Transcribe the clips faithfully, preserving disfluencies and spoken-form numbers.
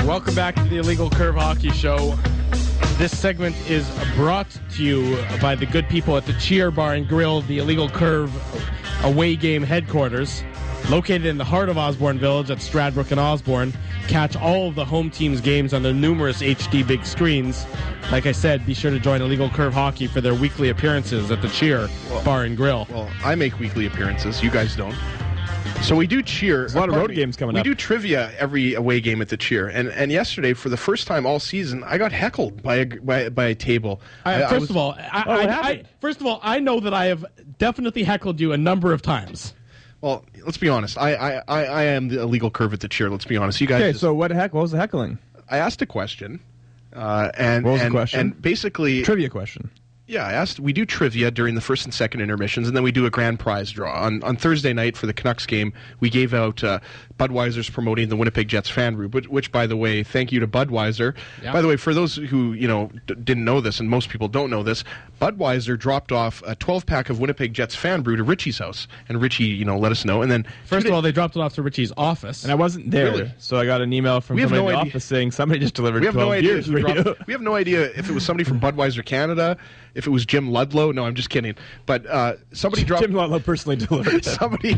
Welcome back to the Illegal Curve Hockey Show. This segment is brought to you by the good people at the Cheer Bar and Grill, the Illegal Curve away game headquarters. Located in the heart of Osborne Village at Stradbrook and Osborne. Catch all of the home team's games on their numerous H D big screens. Like I said, be sure to join Illegal Curve Hockey for their weekly appearances at the Cheer well, Bar and Grill. Well, I make weekly appearances. You guys don't. So we do cheer. There's a lot of road me, games coming we up. We do trivia every away game at the Cheer. And and yesterday, for the first time all season, I got heckled by a, by, by a table. I, I, first I was, of all, I, Oh, I, what I, happened? first of all, I know that I have definitely heckled you a number of times. Well, let's be honest. I, I, I, I am the Illegal Curve at the Cheer. Let's be honest. You guys. Okay, just, so what the heck? What was the heckling? I asked a question. Uh, and, What was the and, question? And basically, Trivia question. yeah, I asked. We do trivia during the first and second intermissions, and then we do a grand prize draw. On on Thursday night for the Canucks game, we gave out uh, Budweiser's promoting the Winnipeg Jets fan group, which, which, by the way, thank you to Budweiser. Yeah. By the way, for those who you know d- didn't know this, and most people don't know this, Budweiser dropped off a twelve pack of Winnipeg Jets fan brew to Richie's house, and Richie, you know, let us know. And then First two of all, da- they dropped it off to Richie's office. And I wasn't there, Really? so I got an email from We have somebody no in the idea. office saying somebody just delivered we have twelve no idea. beers Who for you. dropped, we have no idea if it was somebody from Budweiser Canada, if it was Jim Ludlow. No, I'm just kidding. But uh, somebody dropped. Jim Ludlow personally delivered it. somebody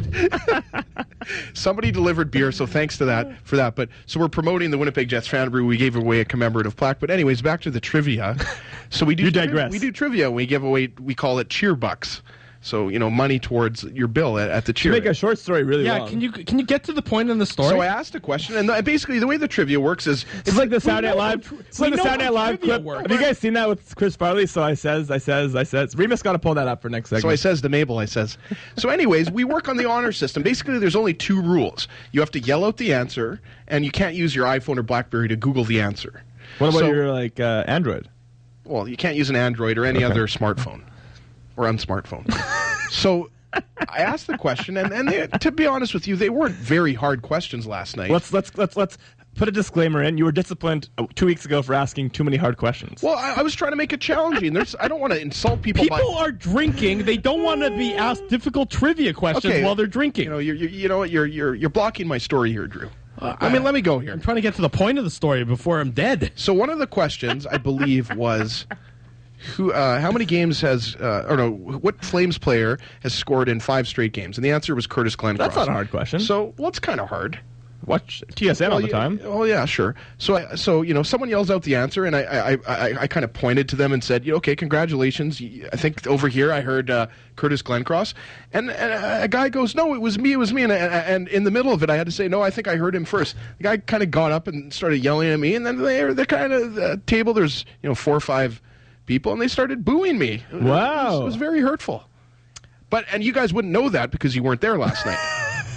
somebody delivered beer, so thanks to that for that. But so we're promoting the Winnipeg Jets fan brew. We gave away a commemorative plaque. But anyways, back to the trivia. So we do You tri- digress. we do trivia. We give away. We call it cheer bucks. So you know, money towards your bill at, at the You cheer. make a short story really yeah, long. can you can you get to the point in the story? so I asked a question, and the, basically the way the trivia works is It's like the Saturday Night know Live. how- It's like we the know Saturday how Night Live trivia clip. works. Have you guys seen that with Chris Farley? So I says, I says, I says. Remus got to pull that up for next segment. So I says to Mabel, I says. So anyways, we work on the honor system. Basically, there's only two rules. You have to yell out the answer, and you can't use your iPhone or BlackBerry to Google the answer. What about So- your like uh, Android? Well, you can't use an Android or any Okay. other smartphone or unsmartphone. So I asked the question, and, and they, to be honest with you, they weren't very hard questions last night. Let's let's let's let's put a disclaimer in. You were disciplined uh, two weeks ago for asking too many hard questions. Well, I, I was trying to make it challenging. There's, I don't want to insult people. People by, are drinking. They don't want to be asked difficult trivia questions Okay, while they're drinking. You know, you're, you're, you know what? You're, you're, you're blocking my story here, Drew. I mean, let me go here. I'm trying to get to the point of the story before I'm dead. So one of the questions, I believe, was who? Uh, how many games has? Uh, or no, what Flames player has scored in five straight games? And the answer was Curtis Glencross. That's not a hard question. So, well, it's kind of hard. Watch T S N all the yeah, time. Oh yeah, sure. So, I, so you know, someone yells out the answer, and I, I, I, I kind of pointed to them and said, "You know, okay, congratulations. I think over here I heard uh, Curtis Glencross," and, and a guy goes, "No, it was me. It was me." And, and in the middle of it, I had to say, "No, I think I heard him first." The guy kind of got up and started yelling at me, and then they they kind of the table. There's you know four or five people, and they started booing me. It was- Wow. it was very hurtful. But and you guys wouldn't know that because you weren't there last night.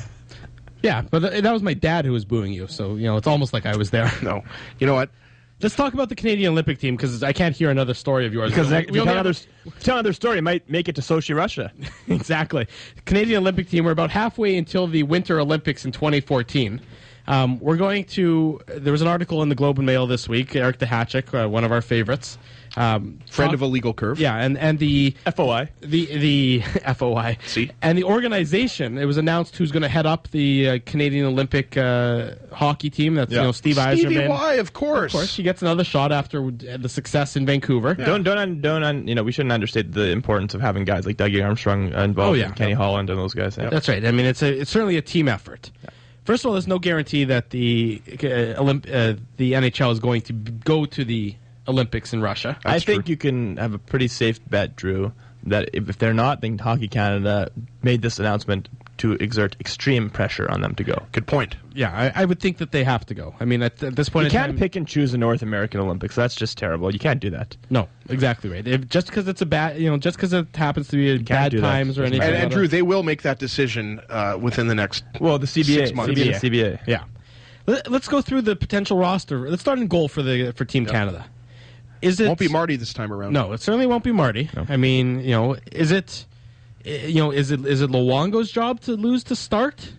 Yeah, but th- that was my dad who was booing you, so you know it's almost like I was there. No, you know what? Let's talk about the Canadian Olympic team because I can't hear another story of yours. Because We- if we you only tell have- another, tell another story, it might make it to Sochi, Russia. Exactly. The Canadian Olympic team, we're about halfway until the Winter Olympics in twenty fourteen. Um, we're going to, there was an article in the Globe and Mail this week, Eric Dehachik, uh, one of our favorites. Um, Friend talk- of Illegal Curve. Yeah, and, and the F O I. the the F O I. See? And the organization, it was announced who's going to head up the uh, Canadian Olympic uh, hockey team. That's Yeah. you know Steve Stevie Yzerman. Y, of course. Of course, he gets another shot after the success in Vancouver. Don't don't un, don't un, you know we shouldn't understate the importance of having guys like Dougie Armstrong involved, Oh, yeah. and Kenny Holland and those guys. Yeah. That's right. I mean, it's a it's certainly a team effort. First of all, there's no guarantee that the uh, Olymp- uh, the N H L is going to b- go to the Olympics in Russia. I That's think true. you can have a pretty safe bet, Drew, that if, if they're not, then Hockey Canada made this announcement to exert extreme pressure on them to go. Good point. Yeah, I, I would think that they have to go. I mean, at, at this point, You in can't time, pick and choose the North American Olympics. That's just terrible. You can't do that. No, exactly right. If, just because it's a bad, you know, just because it happens to be a bad do that. times or Doesn't anything. And, matter. and Drew, they will make that decision uh, within the next. Well, the C B A, Six months. C B A, Yeah. C B A. Yeah. Let, let's go through the potential roster. Let's start in goal for the for Team Canada. Is it Won't be Marty this time around. No, it certainly won't be Marty. No. I mean, you know, is it, eh, you know, is it is it Luongo's job to lose to start?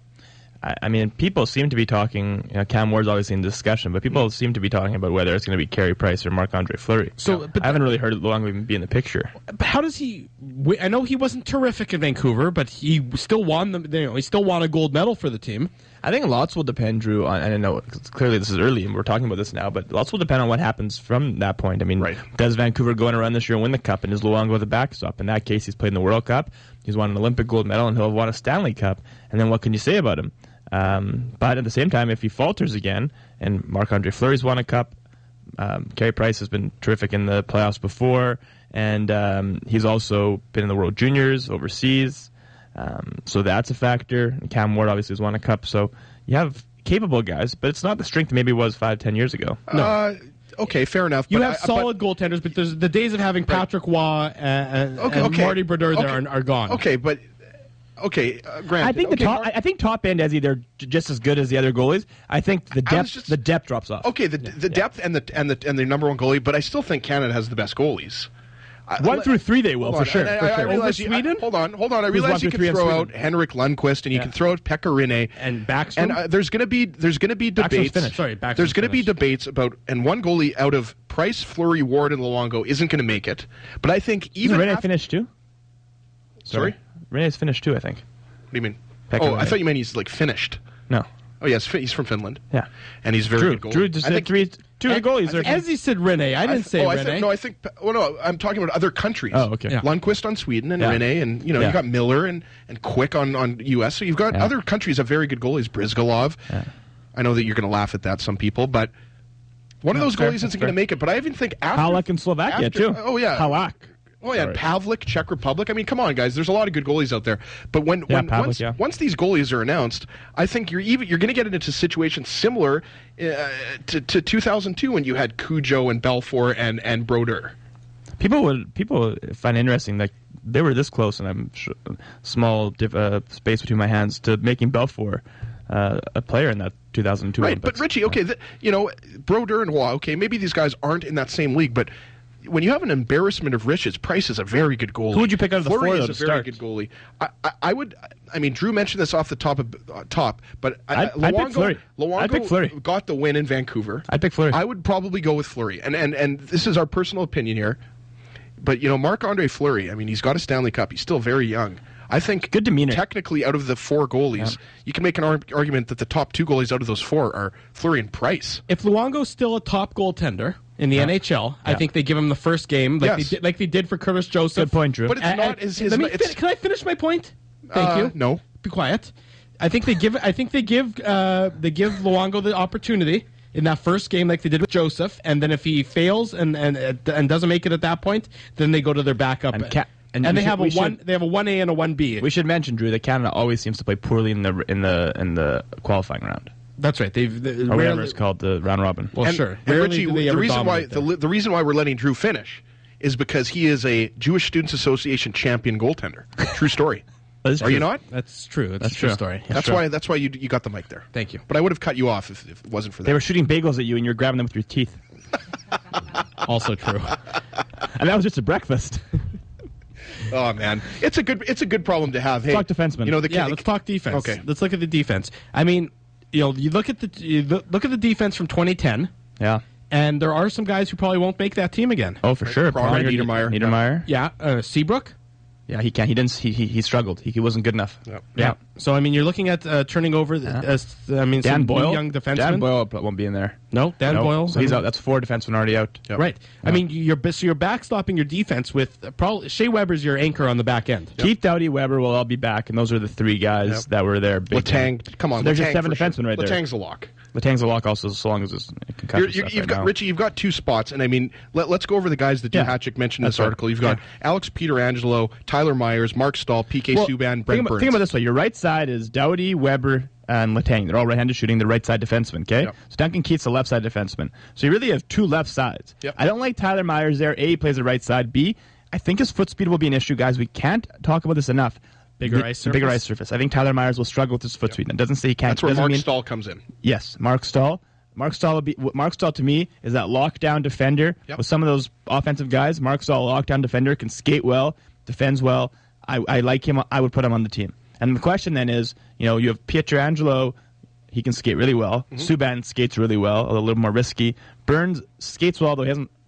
I, I mean, people seem to be talking. You know, Cam Ward's obviously in discussion, but people seem to be talking about whether it's going to be Carey Price or Marc-Andre Fleury. So, but I haven't really heard Luongo even be in the picture. But how does he? wi- I know he wasn't terrific in Vancouver, but he still won the. You know, he still won a gold medal for the team. I think lots will depend, Drew, on, and I know clearly this is early and we're talking about this now, but lots will depend on what happens from that point. I mean, right. does Vancouver go on a run this year and win the Cup, and is Luongo the backstop? In that case, he's played in the World Cup, he's won an Olympic gold medal, and he'll have won a Stanley Cup, and then what can you say about him? Um, but at the same time, if he falters again, and Marc-Andre Fleury's won a Cup, um, Carey Price has been terrific in the playoffs before, and um, he's also been in the World Juniors overseas, um, so that's a factor. Cam Ward obviously has won a Cup, so you have capable guys, but it's not the strength maybe it was five, ten years ago. No. Uh, okay, fair enough. You but have I, solid but, goaltenders, but there's the days of having Patrick Waugh and, okay, and okay. Marty Brodeur okay. there are, are gone. Okay, but okay, uh, granted. I think the okay, top. Mark, I think top end as either j- just as good as the other goalies. I think the depth. just, the depth drops off. Okay, the the yeah. depth and the and the and the number one goalie, but I still think Canada has the best goalies. One I, through three, they will hold for on, sure. I, for I, sure. I realize Over you, Sweden? I, hold on, hold on. I Who's realize one you through can three on throw Sweden? out Henrik Lundqvist and you Yeah. can throw out Pekka Rinne. And Backstrom. And uh, there's going to be there's going to be Backstrom's debates. finished. Sorry, Backstrom's there's going to be finished. debates about, and one goalie out of Price, Fleury, Ward, and Luongo isn't going to make it. But I think even Isn't Rinne after, finished too? Sorry, Rinne's finished too, I think. what do you mean? Pekka oh, I Rinne. thought you meant he's like finished. No. Oh yes, fi- he's from Finland. Yeah. And he's very Drew. good goalie. Drew just I said think, three. Two of the goalies I are. think- As he said Rene, I I didn't th- say oh, I Rene. think, no, I think. Oh no, I'm talking about other countries. Oh, okay. Yeah. Lundqvist on Sweden and Yeah. Rinne, and you know Yeah. you got Miller and, and Quick on, on U S. So you've got Yeah. other countries have very good goalies. Brizgalov. Yeah. I know that you're going to laugh at that, some people, but one of No, those fair, goalies that's isn't going to fair. make it. But I even think after Halak in Slovakia after- too. Oh yeah, Halak. Oh yeah, and Sorry. Pavlik, Czech Republic. I mean, come on, guys. There's a lot of good goalies out there. But when, Yeah, when Pavlik, once, yeah. once these goalies are announced, I think you're even you're going to get into situations similar uh, to, to two thousand two when you had Cujo and Belfour and and Brodeur. People would people find interesting that they were this close, and I'm sure, small diff, uh, space between my hands to making Belfour uh, a player in that two thousand two Right, Olympics. but Richie, okay, th- you know, Brodeur and Waugh, okay, maybe these guys aren't in that same league, but when you have an embarrassment of riches, Price is a very good goalie. Who would you pick out of the Fleury four, is though, a to very start? good goalie. I, I, I would, I mean, Drew mentioned this off the top of uh, top, but I, I'd- I'd pick Luongo, Fleury. Luongo I'd pick Fleury. got the win in Vancouver. I'd pick Fleury. I would probably go with Fleury, and and and this is our personal opinion here, but you know, Marc-Andre Fleury, I mean, he's got a Stanley Cup. He's still very young. I think Good demeanor. technically, out of the four goalies, you can make an ar- argument that the top two goalies out of those four are Fleury and Price. If Luongo's still a top goaltender in the N H L, I Yeah. think they give him the first game, like Yes. they did, like they did for Curtis Joseph. Good point, Drew. But it's And- not and- as his. let me it's, fin- can I finish my point? Thank uh, you. No. Be quiet. I think they give. I think they give. Uh, they give Luongo the opportunity in that first game, like they did with Joseph, and then if he fails and and and doesn't make it at that point, then they go to their backup. And ca- and and we they should- have a we one. should- They have a one A and a one B. We should mention, Drew, that Canada always seems to play poorly in the in the in the qualifying round, That's right. They've they, or whatever it's called, the round robin. Well, and, sure. And Rarely Richie, do they the ever reason why dominate the, there. li- the reason why we're letting Drew finish is because he is a Jewish Students Association champion goaltender. True story. That is Are you true. not? That's true. That's, That's a true true. story. Yeah. That's true. why. That's why you you got the mic there. Thank you. But I would have cut you off if, if it wasn't for that. They were shooting bagels at you, and you were grabbing them with your teeth, Also true. and that was just a breakfast. Oh man, it's a good it's a good problem to have. Hey, Talk defenseman. You know the Yeah, let's talk defense. Okay. Let's look at the defense. I mean, you know, you look at the you look look at the defense from twenty ten, Yeah. and there are some guys who probably won't make that team again. Oh, for sure. Pronger, Pronger, Niedermeyer. Niedermeyer. Yeah, uh, Seabrook. Yeah, he can't. He didn't. He he, he struggled. He, he wasn't good enough. Yep. Yeah. So I mean, you're looking at uh, turning over. The, uh, I mean, Dan some Boyle, young defensemen. Dan Boyle won't be in there. No, Dan No. Boyle. So he's I mean, out. That's four defensemen already out. Yep. Right. I mean, you're so you're backstopping your defense with uh, probably Shea Weber's your anchor on the back end. Keith Doughty, Weber will all be back, and those are the three guys Yep. that were there. Big time. Letang, come on, So there's your Letang seven for sure. defensemen right there. Letang's a lock. Latang's a lock also, so long as it's concussion You're, you're, stuff you've right got now. Richie. You've got two spots, and I mean, let, let's go over the guys that Yeah. Duhatschek mentioned in That's this right. article. You've got Yeah. Alex Pietrangelo, Tyler Myers, Mark Stahl, P K Well, Subban, think Brent about, Burns. think about it this way: your right side is Doughty, Weber, and Letang. They're all right-handed shooting. The right side defenseman. Okay, Yep. so Duncan Keith's the left side defenseman. So you really have two left sides. Yep. I don't like Tyler Myers there. A, he plays the right side. B, I think his foot speed will be an issue, guys. We can't talk about this enough. Bigger The- ice the Bigger surface? ice surface. I think Tyler Myers will struggle with his foot speed. It doesn't say he can't. That's where doesn't Mark mean, Stahl comes in. Yes, Mark Stahl. Mark Stahl will be. Mark Stahl to me is that lockdown defender. Yep. With some of those offensive guys, Mark Stahl, lockdown defender, can skate well, defends well. I, I like him. I would put him on the team. And the question then is, you know, you have Pietrangelo. He can skate really well. Mm-hmm. Subban skates really well, a little more risky. Burns skates well, though he hasn't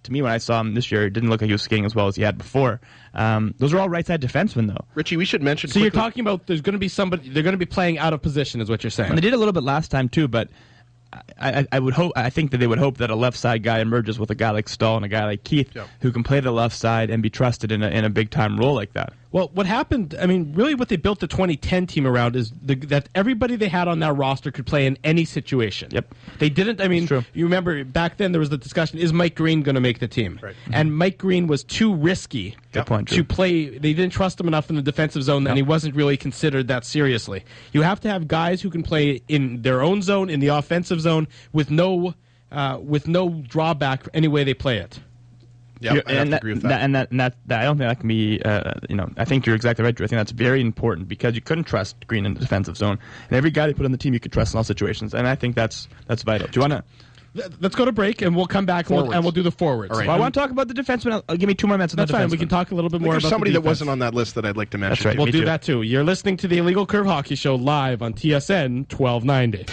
to me, when I saw him this year, it didn't look like he was skating as well as he had before. Um, those are all right side defensemen, though. Richie, we should mention. So quickly, you're talking about there's going to be somebody they're going to be playing out of position, is what you're saying. And they did a little bit last time too, but I, I, I would hope. I think that they would hope that a left side guy emerges with a guy like Stahl and a guy like Keith, Yep. who can play the left side and be trusted in a, in a big time role like that. Well, what happened, I mean, really what they built the twenty ten team around is the, that everybody they had on that roster could play in any situation. Yep. They didn't, I mean, true. you remember back then there was the discussion, is Mike Green going to make the team? Right. And Mike Green was too risky Good point, to Drew. play. They didn't trust him enough in the defensive zone, and he wasn't really considered that seriously. You have to have guys who can play in their own zone, in the offensive zone, with no, uh, with no drawback any way they play it. Yeah, I have and to that, agree with that. and that, and that, that, I don't think that can be. Uh, you know, I think you're exactly right, Drew. I think that's very important because you couldn't trust Green in the defensive zone, and every guy they put on the team you could trust in all situations, and I think that's that's vital. Do you want to? Let's go to break, and we'll come back and we'll, and we'll do the forwards. All right. Well, I want to talk about the defenseman. I'll, I'll give me two more minutes on That's the fine. defenseman. We can talk a little bit I think more there's about somebody the that wasn't on that list that I'd like to mention. right. We'll Me do too. that too. You're listening to the Illegal Curve Hockey Show live on T S N twelve ninety.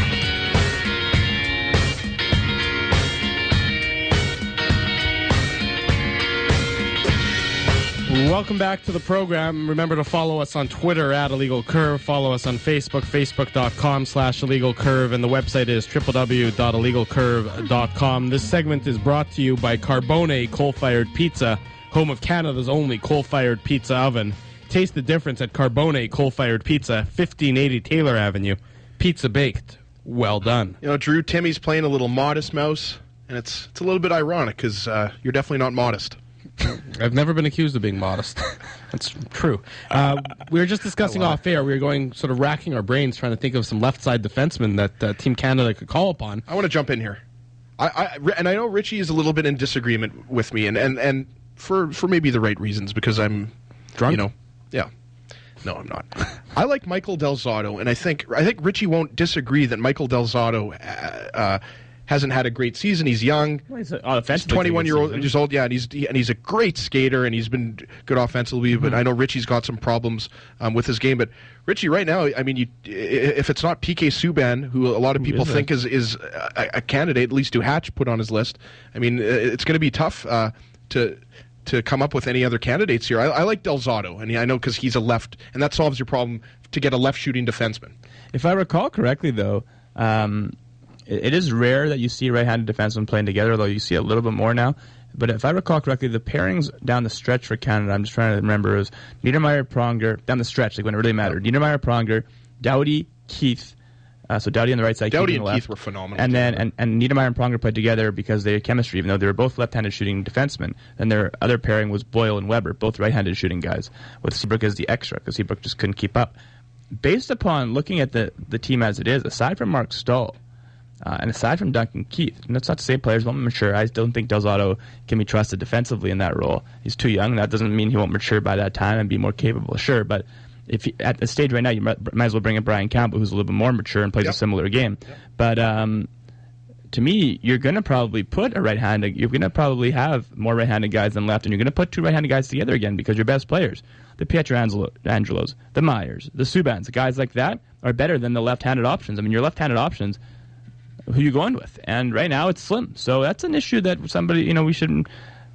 Welcome back to the program. Remember to follow us on Twitter at Illegal Curve. Follow us on Facebook, facebook.com slash Illegal Curve. And the website is w w w dot illegal curve dot com. This segment is brought to you by Carbone Coal-Fired Pizza, home of Canada's only coal-fired pizza oven. Taste the difference at Carbone Coal-Fired Pizza, fifteen eighty Taylor Avenue. Pizza baked. Well done. You know, Drew, Timmy's playing a little modest mouse, and it's it's a little bit ironic because uh, you're definitely not modest. I've never been accused of being modest. That's true. Uh, we were just discussing off air. We were going, sort of racking our brains, trying to think of some left side defensemen that uh, Team Canada could call upon. I want to jump in here. I, I and I know Richie is a little bit in disagreement with me, and, and, and for for maybe the right reasons because I'm Drunk? You know, yeah. No, I'm not. I like Michael Del Zotto, and I think I think Richie won't disagree that Michael Del Zotto uh, uh, hasn't had a great season. He's young. Well, he's, uh, He's twenty-one year old years old, yeah, and he's he, and he's a great skater, and he's been good offensively. But Mm-hmm. I know Richie's got some problems um, with his game. But Richie, right now, I mean, you, if it's not P K Subban, who a lot of people is think is is a, a candidate, at least to Hatch put on his list. I mean, it's going to be tough uh, to. to come up with any other candidates here. I, I like Del Zotto, and I know because he's a left, and that solves your problem to get a left-shooting defenseman. If I recall correctly, though, um, it, it is rare that you see right-handed defensemen playing together, though you see it a little bit more now. But if I recall correctly, the pairings down the stretch for Canada, I'm just trying to remember, is Niedermeyer, Pronger, down the stretch, like when it really mattered. Niedermeyer, Pronger, Doughty, Keith, uh, so Doughty on the right side, Doughty Keith on and the left. Keith were phenomenal. And then together. and, and Niedermeyer and Pronger played together because they had chemistry, even though they were both left-handed shooting defensemen. And their other pairing was Boyle and Weber, both right-handed shooting guys, with Seabrook as the extra, because Seabrook just couldn't keep up. Based upon looking at the, the team as it is, aside from Mark Stahl, uh, and aside from Duncan Keith, and that's not to say players won't mature. I don't think Del Zotto can be trusted defensively in that role. He's too young. That doesn't mean he won't mature by that time and be more capable, sure, but if he, at the stage right now, you might, might as well bring in Brian Campbell, who's a little bit more mature and plays Yep. a similar game. Yep. But um, to me, you're going to probably put a right-handed. You're going to probably have more right-handed guys than left, and you're going to put two right-handed guys together again because your best players, the Pietrangelos, the Myers, the Subans, guys like that, are better than the left-handed options. I mean, your left-handed options, who you going with? And right now, it's slim. So that's an issue that somebody, you know, we should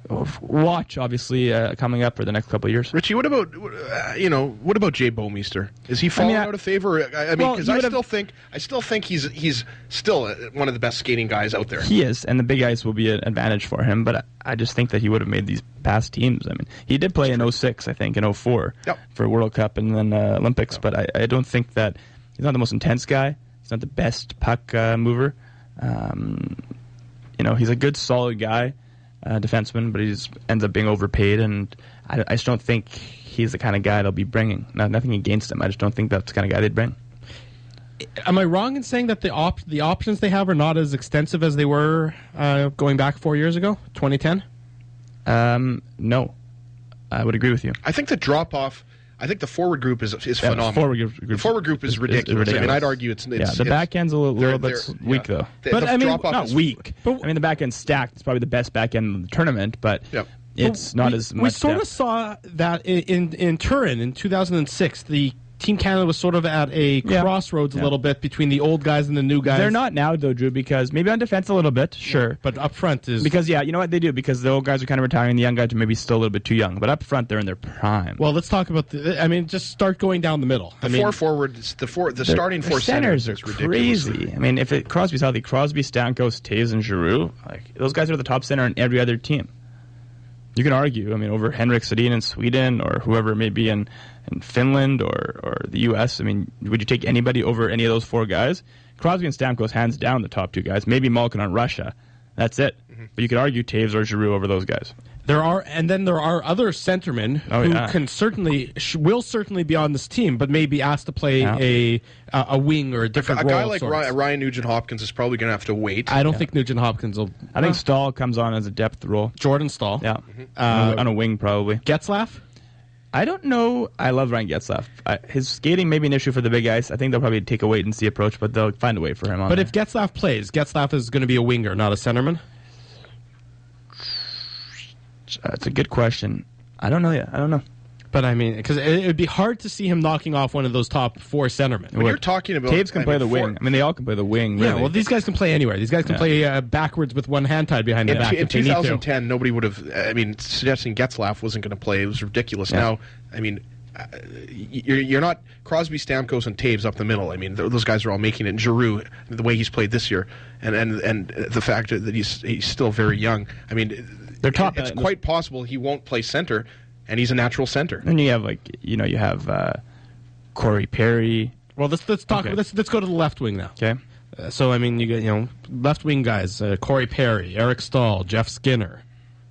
watch, obviously, uh, coming up for the next couple of years. Richie, what about uh, you know what about Jay Bouwmeester? Is he falling I mean, I- out of favor? I, I mean, Well, because you I would have- still think I still think he's he's still uh, one of the best skating guys out there. He is, and the big ice will be an advantage for him, but I, I just think that he would have made these past teams. I mean, he did play in oh six, I think, in oh four Yep. for World Cup and then uh, Olympics, but I, I don't think that he's not the most intense guy. He's not the best puck uh, mover. Um, you know, he's a good, solid guy, uh, defenseman, but he ends up being overpaid, and I, I just don't think he's the kind of guy they'll be bringing. No, nothing against him. I just don't think that's the kind of guy they'd bring. Am I wrong in saying that the op- the options they have are not as extensive as they were uh, going back four years ago, twenty ten? Um, no, I would agree with you. I think the drop off. I think the forward group is is Yeah, phenomenal. forward group- the forward group is, is- is ridiculous. I mean, ridiculous. I'd argue it's, it's yeah, the it's, back end's a little, they're- little bit they're- weak, yeah. though. The- But, the I mean, drop-off Not is- weak. But- I mean, the back end's stacked. It's probably the best back end in the tournament, but Yep. it's not we, as much We sort depth. of saw that in, in, in Turin in two thousand six. The Team Canada was sort of at a Yeah. crossroads Yeah. a little bit between the old guys and the new guys. They're not now, though, Drew, because maybe on defense a little bit, sure. but up front is Because, yeah, you know what they do? Because the old guys are kind of retiring, the young guys are maybe still a little bit too young. But up front, they're in their prime. well. Let's talk about the. I mean, just start going down the middle. The I mean, four forwards, the four, the Their- starting their four centers, centers, are is ridiculous. crazy. I mean, if it, Crosby's healthy, Crosby, Stamkos, Taves, and Giroux, like those guys are the top center in every other team. You can argue, I mean, over Henrik Sedin in Sweden or whoever it may be in, in Finland or, or the U S. I mean, would you take anybody over any of those four guys? Crosby and Stamkos, hands down, the top two guys. Maybe Malkin on Russia. That's it. Mm-hmm. But you could argue Taves or Giroux over those guys. there are, and then there are other centermen Oh, who yeah. can certainly sh- will certainly be on this team, but may be asked to play Yeah. a a a wing or a different A role. guy of like sorts. Ryan, Ryan Nugent-Hopkins is probably going to have to wait. I don't think Nugent Hopkins will. I think Stahl comes on as a depth role. Jordan Stahl. Yeah. Uh, on a wing, probably. Getzlaff. I don't know. I love Ryan Getzlaff. I, his skating may be an issue for the big ice. I think they'll probably take a wait and see approach, but they'll find a way for him on But there. if Getzlaff plays, Getzlaff is going to be a winger, not a centerman. That's a good question. I don't know yet. I don't know. But I mean, because it would be hard to see him knocking off one of those top four centermen. When you're talking about Taves can I play mean, the four- wing. I mean, they all can play the wing. Really. Yeah, well, these guys can play anywhere. These guys can Yeah. play uh, backwards with one hand tied behind In, their back in if they need to. twenty ten, nobody would have. I mean, suggesting Getzlaff wasn't going to play, it was ridiculous. Yeah. Now, I mean, uh, you're, you're not Crosby, Stamkos, and Taves up the middle. I mean, th- those guys are all making it. And Giroux, the way he's played this year, and and, and the fact that he's he's still very young. I mean, They're top- It's quite possible he won't play center, and he's a natural center. And you have like you know you have uh, Corey Perry. Well, let's let's talk. Okay. Let's let's go to the left wing now. Okay. Uh, so I mean, you get you know left wing guys: uh, Corey Perry, Eric Stahl, Jeff Skinner,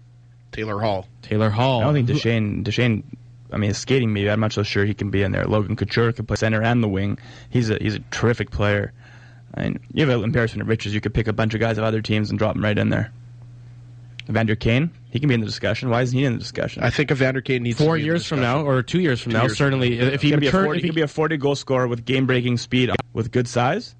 Taylor Hall. Taylor Hall. I don't think Duchesne. Duchesne. I mean, his skating maybe. I'm not so sure he can be in there. Logan Couture can play center and the wing. He's a he's a terrific player. I mean, you have an embarrassment of riches. You could pick a bunch of guys of other teams and drop them right in there. Evander Kane, he can be in the discussion. Why isn't he in the discussion? I think Evander Kane needs Four to be in years the from now, discussion. or two years from Two now, years from certainly, now. if he he could be a mature, forty. if He he, could be a forty goal scorer with game breaking speed with good size.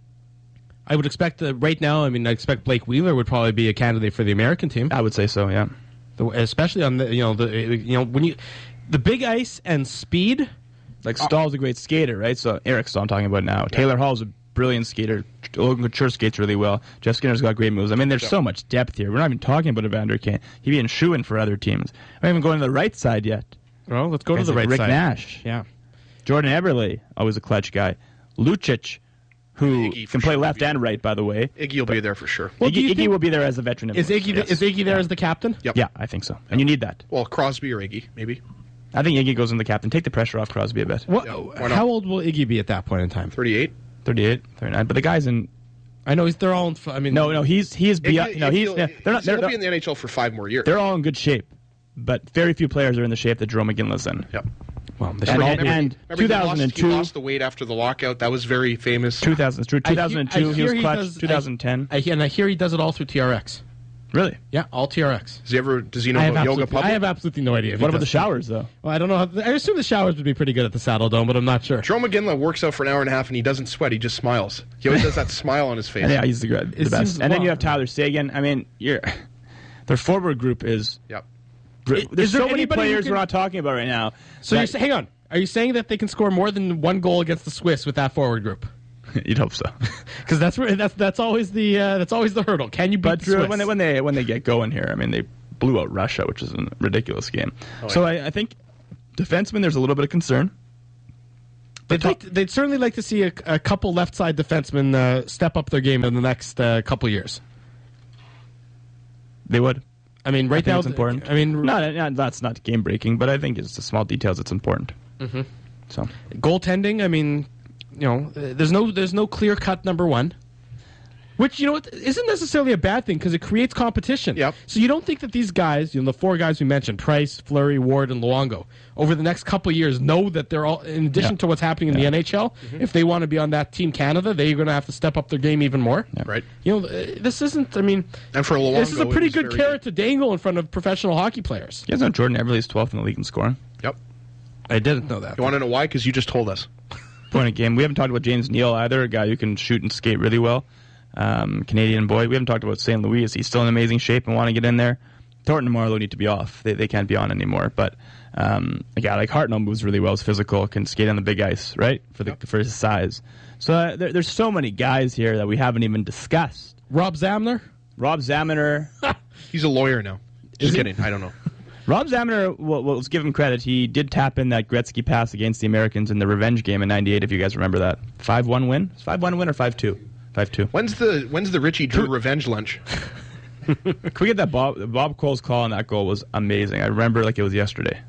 I would expect uh, right now. I mean, I expect Blake Wheeler would probably be a candidate for the American team, I would say so. Yeah. The- especially on the you know the you know when you the big ice and speed. Like Stahl's a great skater, right? So Eric Stahl I'm talking about now. Taylor Hall's a brilliant skater. Logan Couture skates really well. Jeff Skinner's got great moves. I mean, there's so much depth here. We're not even talking about Evander Kane. He'd be in shoo-in for other teams. We're not even going to the right side yet. Well, let's go Guys to the like right Rick side. Nash. Yeah. Jordan Eberle, always a clutch guy. Lucic, who Iggy for can play sure left will be and right, by the way. Iggy will be there for sure. Well, do Iggy, you Iggy think- will be there as a veteran. Is Iggy Yes. is Iggy there as the captain? Yep. Yeah, I think so. And you need that. Well, Crosby or Iggy, maybe. I think Iggy goes in the captain. Take the pressure off Crosby a bit. What, Yeah, why not? how old will Iggy be at that point in time? thirty-eight. thirty-eight, thirty-nine. But the guy's in. I know he's they're all. In, I mean, No, no, he's he is beyond. Iggy- No, he's. Iggy- no, they're not. he'll They're, be in the N H L for five more years. they're all in good shape, but very few players are in the shape that Jerome McGinley's in. Yep. Well, they And- should all and- be. and- Remember, he lost- two thousand two He lost the weight after the lockout. That was very famous. two thousand, it's true. I hear- two thousand two, I he was hear he clutch. does- I- twenty ten. I, and I hear he does it all through T R X. Really? Yeah, all T R X. Does he ever? Does he know I have, about yoga absolutely, I public? have absolutely no idea. if he What about the does. showers, though? Well, I don't know. How, I assume the showers would be pretty good at the Saddle Dome, but I'm not sure. Jerome McGinley works out for an hour and a half and he doesn't sweat. He just smiles. He always does that smile on his face. And yeah, he's the, the It best. seems And then you well- have Tyler Sagan. I mean, you're, their forward group is. Yep. Is There's there so many anybody who players can- we're not talking about right now. So that- you're saying, hang on. Are you saying that they can score more than one goal against the Swiss with that forward group? You'd hope so. Because that's where that's that's always the uh, that's always the hurdle. Can you beat But the Drew, Swiss? when they when they when they get going here, I mean, they blew out Russia, which is a ridiculous game. so I, I think defensemen, there's a little bit of concern. They'd, like to- they'd certainly like to see a, a couple left side defensemen uh, step up their game in the next uh, couple years. They would. I mean, I right think now, it's important. I mean, no, no, that's not game breaking, but I think it's the small details that's important. Mm-hmm. So goaltending. I mean, you know, uh, there's no there's no clear cut number one, which you know what, isn't necessarily a bad thing because it creates competition. Yep. So you don't think that these guys, you know, the four guys we mentioned, Price, Fleury, Ward, and Luongo, over the next couple of years, know that they're all, in addition Yeah. to what's happening in the N H L, if they want to be on that Team Canada, they're going to have to step up their game even more. Right. You know, uh, this isn't. I mean, And for Luongo, this is a it pretty was good very carrot to dangle in front of professional hockey players. you guys know Jordan Eberle is twelfth in the league in scoring. Yep. I didn't know that. You want to know why? Because you just told us. Point a game. We haven't talked about James Neal either, a guy who can shoot and skate really well. Um, Canadian boy. We haven't talked about Saint Louis. Is he still in amazing shape and want to get in there? Thornton and Marlowe need to be off. They they can't be on anymore. But um, a guy like Hartnell moves really well. Is physical, can skate on the big ice, right? For the yep. for his size. So uh, there, there's so many guys here that we haven't even discussed. Rob Zamner. Rob Zamner. He's a lawyer now. Just Is kidding. He? I don't know. Rob Zamner, well, well, let's give him credit. He did tap in that Gretzky pass against the Americans in the revenge game in ninety-eight, if you guys remember that. five one win? five one win or five two? five two. When's the when's the Richie Drew revenge lunch? Can we get that Bob, Bob Cole's call on that goal was amazing. I remember like it was yesterday.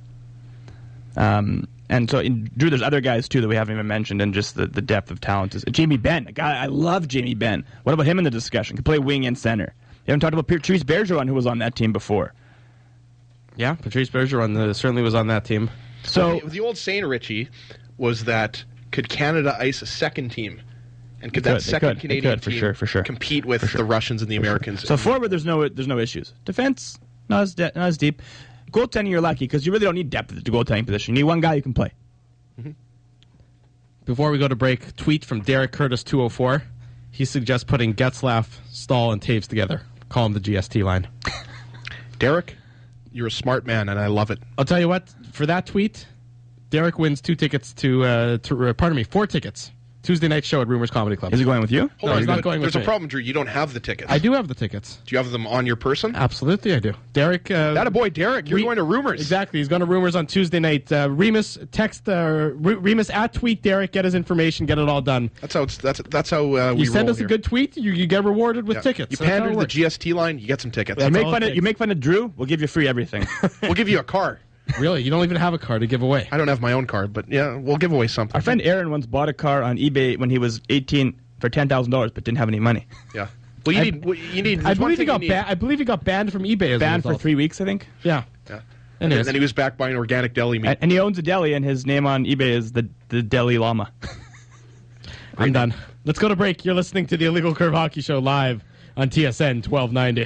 Um, and so, in, Drew, there's other guys, too, that we haven't even mentioned, and just the, the depth of talent. is Jamie Benn. A guy, I love Jamie Benn. What about him in the discussion? Can play wing and center. You haven't talked about Patrice Bergeron, who was on that team before. Yeah, Patrice Bergeron uh, certainly was on that team. So well, the, the old saying, Richie, was that could Canada ice a second team? And could they that could, second could, Canadian could, for team sure, for sure. compete with sure. the Russians and the for Americans? Sure. So forward, there's no there's no issues. Defense, not as, de- not as deep. Goaltending, you're lucky, because you really don't need depth at the goaltending position. You need one guy who can play. Mm-hmm. Before we go to break, tweet from Derek Curtis two oh four. He suggests putting Getzlaff, Stahl, and Taves together. Call him the G S T line. Derek, you're a smart man, and I love it. I'll tell you what, for that tweet, Derek wins two tickets to, uh, to uh, pardon me, four tickets. Tuesday night show at Rumors Comedy Club. Is he going with you? Hold no, on, he's not but going with There's a me. problem, Drew. You don't have the tickets. I do have the tickets. Do you have them on your person? Absolutely, I do. Derek. Uh, that a boy, Derek. You're Re- going to Rumors. Exactly. He's going to Rumors on Tuesday night. Uh, Remus, text uh, Re- Remus at tweet Derek. Get his information. Get it all done. That's how. It's, that's that's how uh, we You send roll us here. a good tweet. You, you get rewarded with Yeah. tickets. You That's how pander it to the works. G S T line, you get some tickets. You make, all fun it of, you takes. make fun of Drew, we'll give you free everything. We'll give you a car. Really? You don't even have a car to give away. I don't have my own car, but yeah, we'll give away something. Our friend Aaron once bought a car on eBay when he was eighteen for ten thousand dollars, but didn't have any money. Yeah. Well, you I- need. well, You need. I there's one believe he thing got you need. ba- I believe he got banned from eBay. As a Banned for result. three weeks, I think. Yeah. Yeah. And Anyways. then he was back buying organic deli meat. And, and he owns a deli, and his name on eBay is the, the Deli Llama. I'm done. Let's go to break. You're listening to the Illegal Curve Hockey Show live on T S N twelve ninety.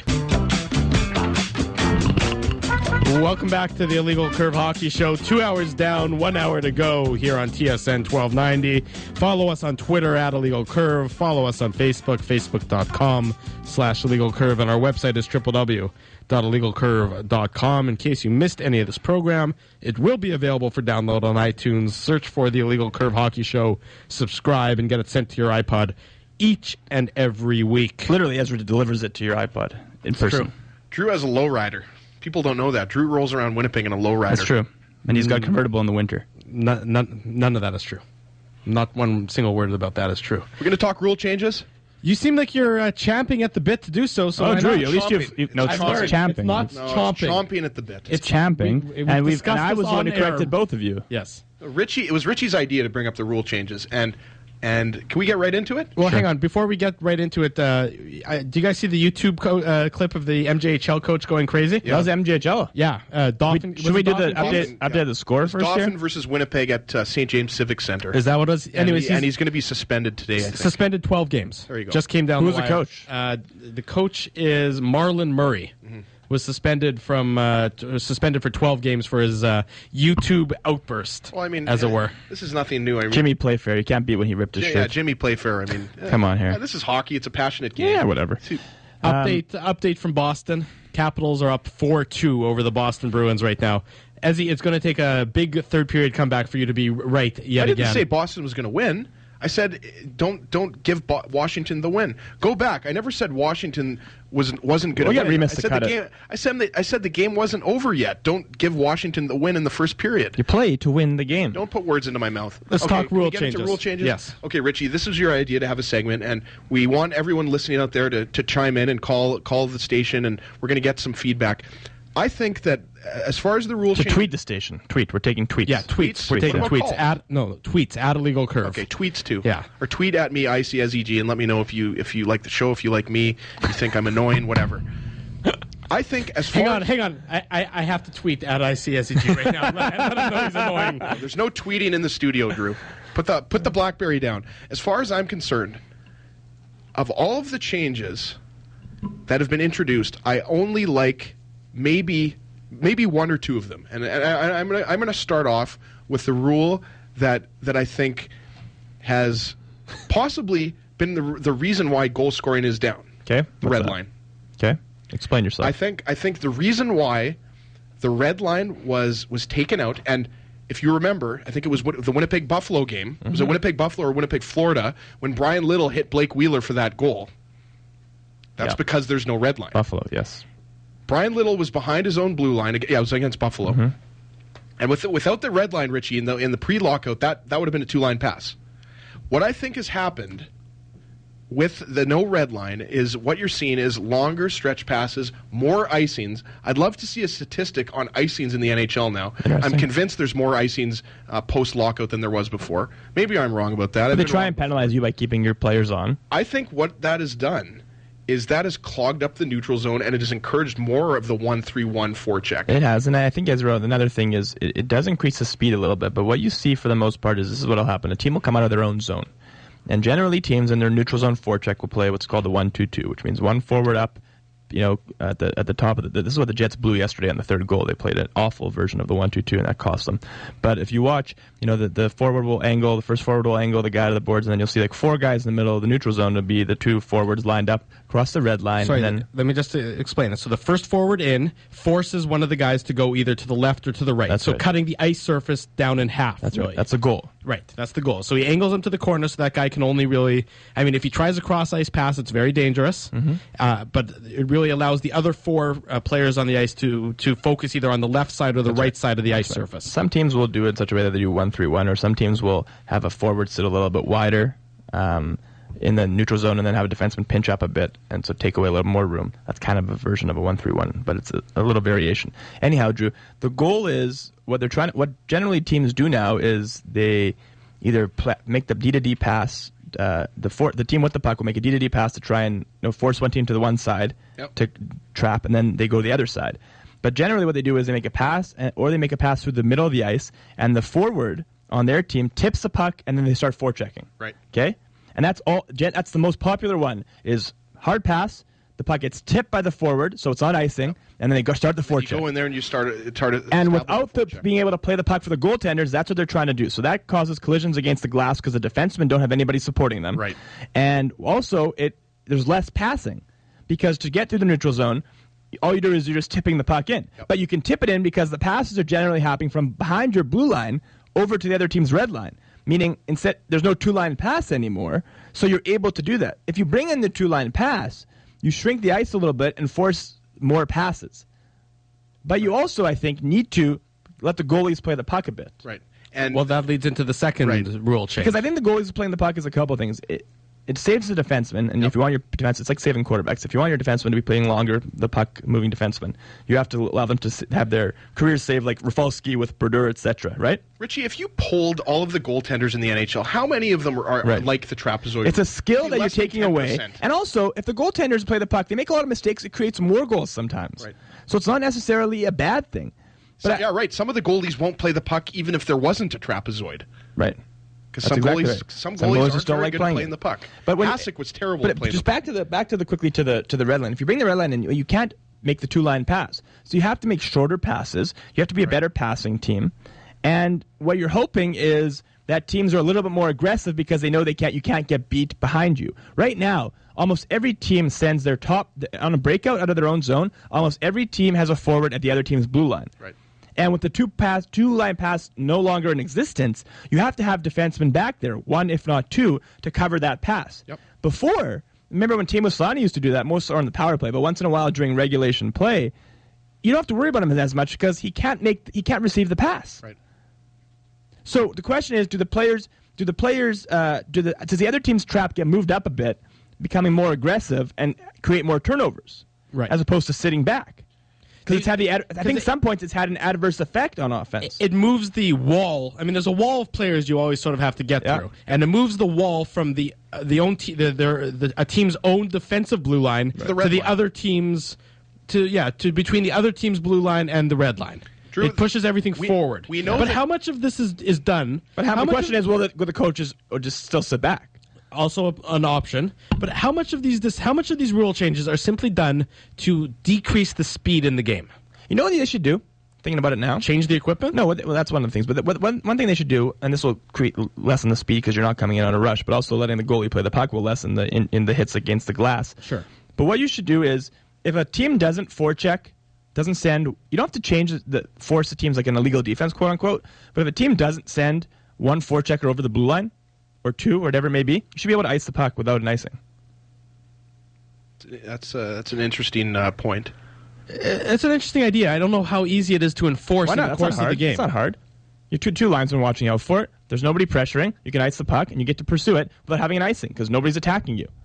Welcome back to the Illegal Curve Hockey Show. Two hours down, one hour to go here on T S N twelve ninety. Follow us on Twitter at Illegal Curve. Follow us on Facebook, facebook.com slash Illegal Curve. And our website is w w w dot illegal curve dot com. In case you missed any of this program, it will be available for download on iTunes. Search for the Illegal Curve Hockey Show, subscribe, and get it sent to your iPod each and every week. Literally, Ezra delivers it to your iPod in person. True. Drew has a lowrider. People don't know that. Drew rolls around Winnipeg in a lowrider. That's true. And he's got a convertible in the winter. None, none, none of that is true. Not one single word about that is true. We're going to talk rule changes. You seem like you're uh, champing at the bit to do so. So Oh, why Drew, not? at least you've, Chomping. you've no, it's, I've it's learned. champing. It's not No, chomping. it's chomping at the bit. It's champing. We- we and, we've, and discussed I this was the one on who corrected air. both of you. Yes. Richie, it was Richie's idea to bring up the rule changes, and and can we get right into it? Well, Sure. hang on. Before we get right into it, uh, I, do you guys see the YouTube co- uh, clip of the M J H L coach going crazy? That was M J H L. Yeah. Uh, Dolphin. Oh, Should we do the Dolphin- update, Dolphin, update the score first Dauphin here? versus Winnipeg at uh, Saint James Civic Center. Is that what it was? and, Anyways, he- and he's going to be suspended today. I think. suspended twelve games. There you go. Just came down. Who the was the wire. coach? Uh, the coach is Marlon Murray. Mm-hmm. Was suspended from uh, t- was suspended for twelve games for his uh, YouTube outburst. Well, I mean, as it uh, were. This is nothing new. I mean, Jimmy Playfair. You can't beat when he ripped his yeah, shirt. yeah, Jimmy Playfair. I mean, uh, Come on here. yeah, this is hockey. It's a passionate game. Yeah, whatever. Update update from Boston. Capitals are up four two over the Boston Bruins right now. Ezzy, it's going to take a big third period comeback for you to be right yet I didn't again. say Boston was going to win. I said eh, don't don't give Bo- Washington the win. Go back. I never said Washington was wasn't going Well, to yeah, win. Remus I to said cut the it. game. I said the, I said the game wasn't over yet. Don't give Washington the win in the first period. You play to win the game. Don't put words into my mouth. Let's Okay, talk can we rule get into changes. rule changes. Yes. Okay, Richie, this is your idea to have a segment, and we want everyone listening out there to, to chime in and call call the station, and we're going to get some feedback. I think that uh, as far as the rule To change, tweet the station. Tweet. We're taking tweets. yeah, tweets. Tweets? We're What taking about tweets calls? at no tweets at Illegal Curve. Okay, tweets too. Yeah. Or tweet at me, I C S E G, and let me know if you if you like the show, if you like me, if you think I'm annoying, whatever. I think as far Hang on, as hang on. I, I, I have to tweet at I C S E G right now. let, let him know he's annoying. there's no tweeting in the studio, Drew. Put the put the BlackBerry down. As far as I'm concerned, of all of the changes that have been introduced, I only like maybe maybe one or two of them, and, and I, I'm gonna I'm gonna start off with the rule that that I think has possibly been the the reason why goal scoring is down. Okay. The What's red that? line. Okay. Explain yourself. I think I think the reason why the red line was was taken out, and if you remember, I think it was the Winnipeg Buffalo game. Mm-hmm. Was it Winnipeg Buffalo or Winnipeg Florida when Brian Little hit Blake Wheeler for that goal? That's yeah. because there's no red line. Buffalo, yes. Brian Little was behind his own blue line. Yeah, it was against Buffalo. Mm-hmm. And with, without the red line, Richie, in the in the pre-lockout, that, that would have been a two-line pass. What I think has happened with the no red line is what you're seeing is longer stretch passes, more icings. I'd love to see a statistic on icings in the N H L now. I'm convinced there's more icings uh, post-lockout than there was before. Maybe I'm wrong about that. But they try and penalize before. you by keeping your players on. I think what that has done is that has clogged up the neutral zone, and it has encouraged more of the one three one forecheck. It has, and I think, Ezra, another thing is it, it does increase the speed a little bit, but what you see for the most part is this is what will happen. A team will come out of their own zone, and generally teams in their neutral zone forecheck will play what's called the one two two, which means one forward up, you know, at the at the top of the, this is what the Jets blew yesterday on the third goal. They played an awful version of the one two two, and that cost them. But if you watch, you know, the, the forward will angle, the first forward will angle the guy to the boards, and then you'll see like four guys in the middle of the neutral zone to be the two forwards lined up across the red line. Sorry, and then let me just uh, explain it. So the first forward in forces one of the guys to go either to the left or to the right. That's so right. cutting the ice surface down in half. That's really. right. That's the goal. Right. That's the goal. So he angles him to the corner so that guy can only really, I mean, if he tries a cross ice pass, it's very dangerous. Mm-hmm. Uh, but it really allows the other four uh, players on the ice to to focus either on the left side or the That's right, right. side of the That's ice right. surface. Some teams will do it in such a way that they do one three one, or some teams will have a forward sit a little bit wider um, in the neutral zone and then have a defenseman pinch up a bit and so take away a little more room. That's kind of a version of a one three one, but it's a, a little variation. Anyhow, Drew, the goal is what they're trying. What generally teams do now is they either pl- make the D to D pass. Uh, the for, the team with the puck will make a D to D pass to try and you know, force one team to the one side yep. to trap, and then they go to the other side. But generally what they do is they make a pass, and, or they make a pass through the middle of the ice, and the forward on their team tips the puck, and then they start forechecking. Right. Okay? And that's all. That's the most popular one, is hard pass, the puck gets tipped by the forward, so it's on icing, yep. and then they go start the forecheck. You go in there and you start it. Start it and without the, being able to play the puck for the goaltenders, that's what they're trying to do. So that causes collisions against the glass because the defensemen don't have anybody supporting them. Right. And also, it there's less passing because to get through the neutral zone, all you do is you're just tipping the puck in. Yep. But you can tip it in because the passes are generally happening from behind your blue line over to the other team's red line. Meaning, instead, there's no two-line pass anymore, so you're able to do that. If you bring in the two-line pass, you shrink the ice a little bit and force more passes. But you also, I think, need to let the goalies play the puck a bit. Right. And well, that leads into the second right. rule change. Because I think the goalies playing the puck is a couple things. It, it saves the defenseman, and yep. if you want your defense, it's like saving quarterbacks. If you want your defenseman to be playing longer, the puck-moving defenseman, you have to allow them to have their careers saved, like Rafalski with Brodeur, et cetera. Right? Richie, if you polled all of the goaltenders in the N H L, how many of them are, are right. like the trapezoid? It's a skill that you're less than taking ten away. percent. And also, if the goaltenders play the puck, they make a lot of mistakes. It creates more goals sometimes. Right. So it's not necessarily a bad thing. So, But I, yeah, right. Some of the goalies won't play the puck even if there wasn't a trapezoid. Right. Because That's some exactly goalies, right. some Some goalies, goalies aren't just don't very like good playing at playing it. the puck. But when- Hasek was terrible But at playing just the back to the back to the quickly to the to the red line. If you bring the red line in, you can't make the two line pass. So you have to make shorter passes. You have to be a better passing team. And what you're hoping is that teams are a little bit more aggressive because they know they can't you can't get beat behind you. Right now, almost every team sends their top on a breakout out of their own zone. Almost every team has a forward at the other team's blue line. Right. And with the two pass, two line pass no longer in existence, you have to have defensemen back there, one if not two, to cover that pass. Yep. Before, remember when Teemu Selanne used to do that, most are on the power play, but once in a while during regulation play, you don't have to worry about him as much because he can't make he can't receive the pass. Right. So the question is, do the players do the players uh, do the does the other team's trap get moved up a bit, becoming more aggressive and create more turnovers, Right. as opposed to sitting back? Because it's had the ad- I think it- some points it's had an adverse effect on offense. It moves the wall. I mean, there's a wall of players you always sort of have to get Yeah. through, and it moves the wall from the uh, the own te- the, their, the a team's own defensive blue line The to red the line. other team's to yeah to between the other team's blue line and the red line. Drew, it pushes everything we- forward. we know but that- how much of this is is done? but how, the much question of- is, will the, will the coaches or just still sit back? also a, an option. But how much of these this how much of these rule changes are simply done to decrease the speed in the game? You know what they should do? Thinking about it now. Change the equipment? No, what- well, that's one of the things. But the, what, one, one thing they should do, and this will create lessen the speed because you're not coming in on a rush, but also letting the goalie play the puck will lessen the in, in the hits against the glass. Sure. But what you should do is if a team doesn't forecheck, doesn't send, you don't have to change the force the team's like an illegal defense, quote unquote. But if a team doesn't send one forechecker over the blue line, or two, or whatever it may be, you should be able to ice the puck without an icing. That's uh, that's an interesting uh, point. It's an interesting idea. I don't know how easy it is to enforce in the That's course not of the game. It's not hard. You're two, two linesmen watching out for it. There's nobody pressuring. You can ice the puck, and you get to pursue it without having an icing because nobody's attacking you.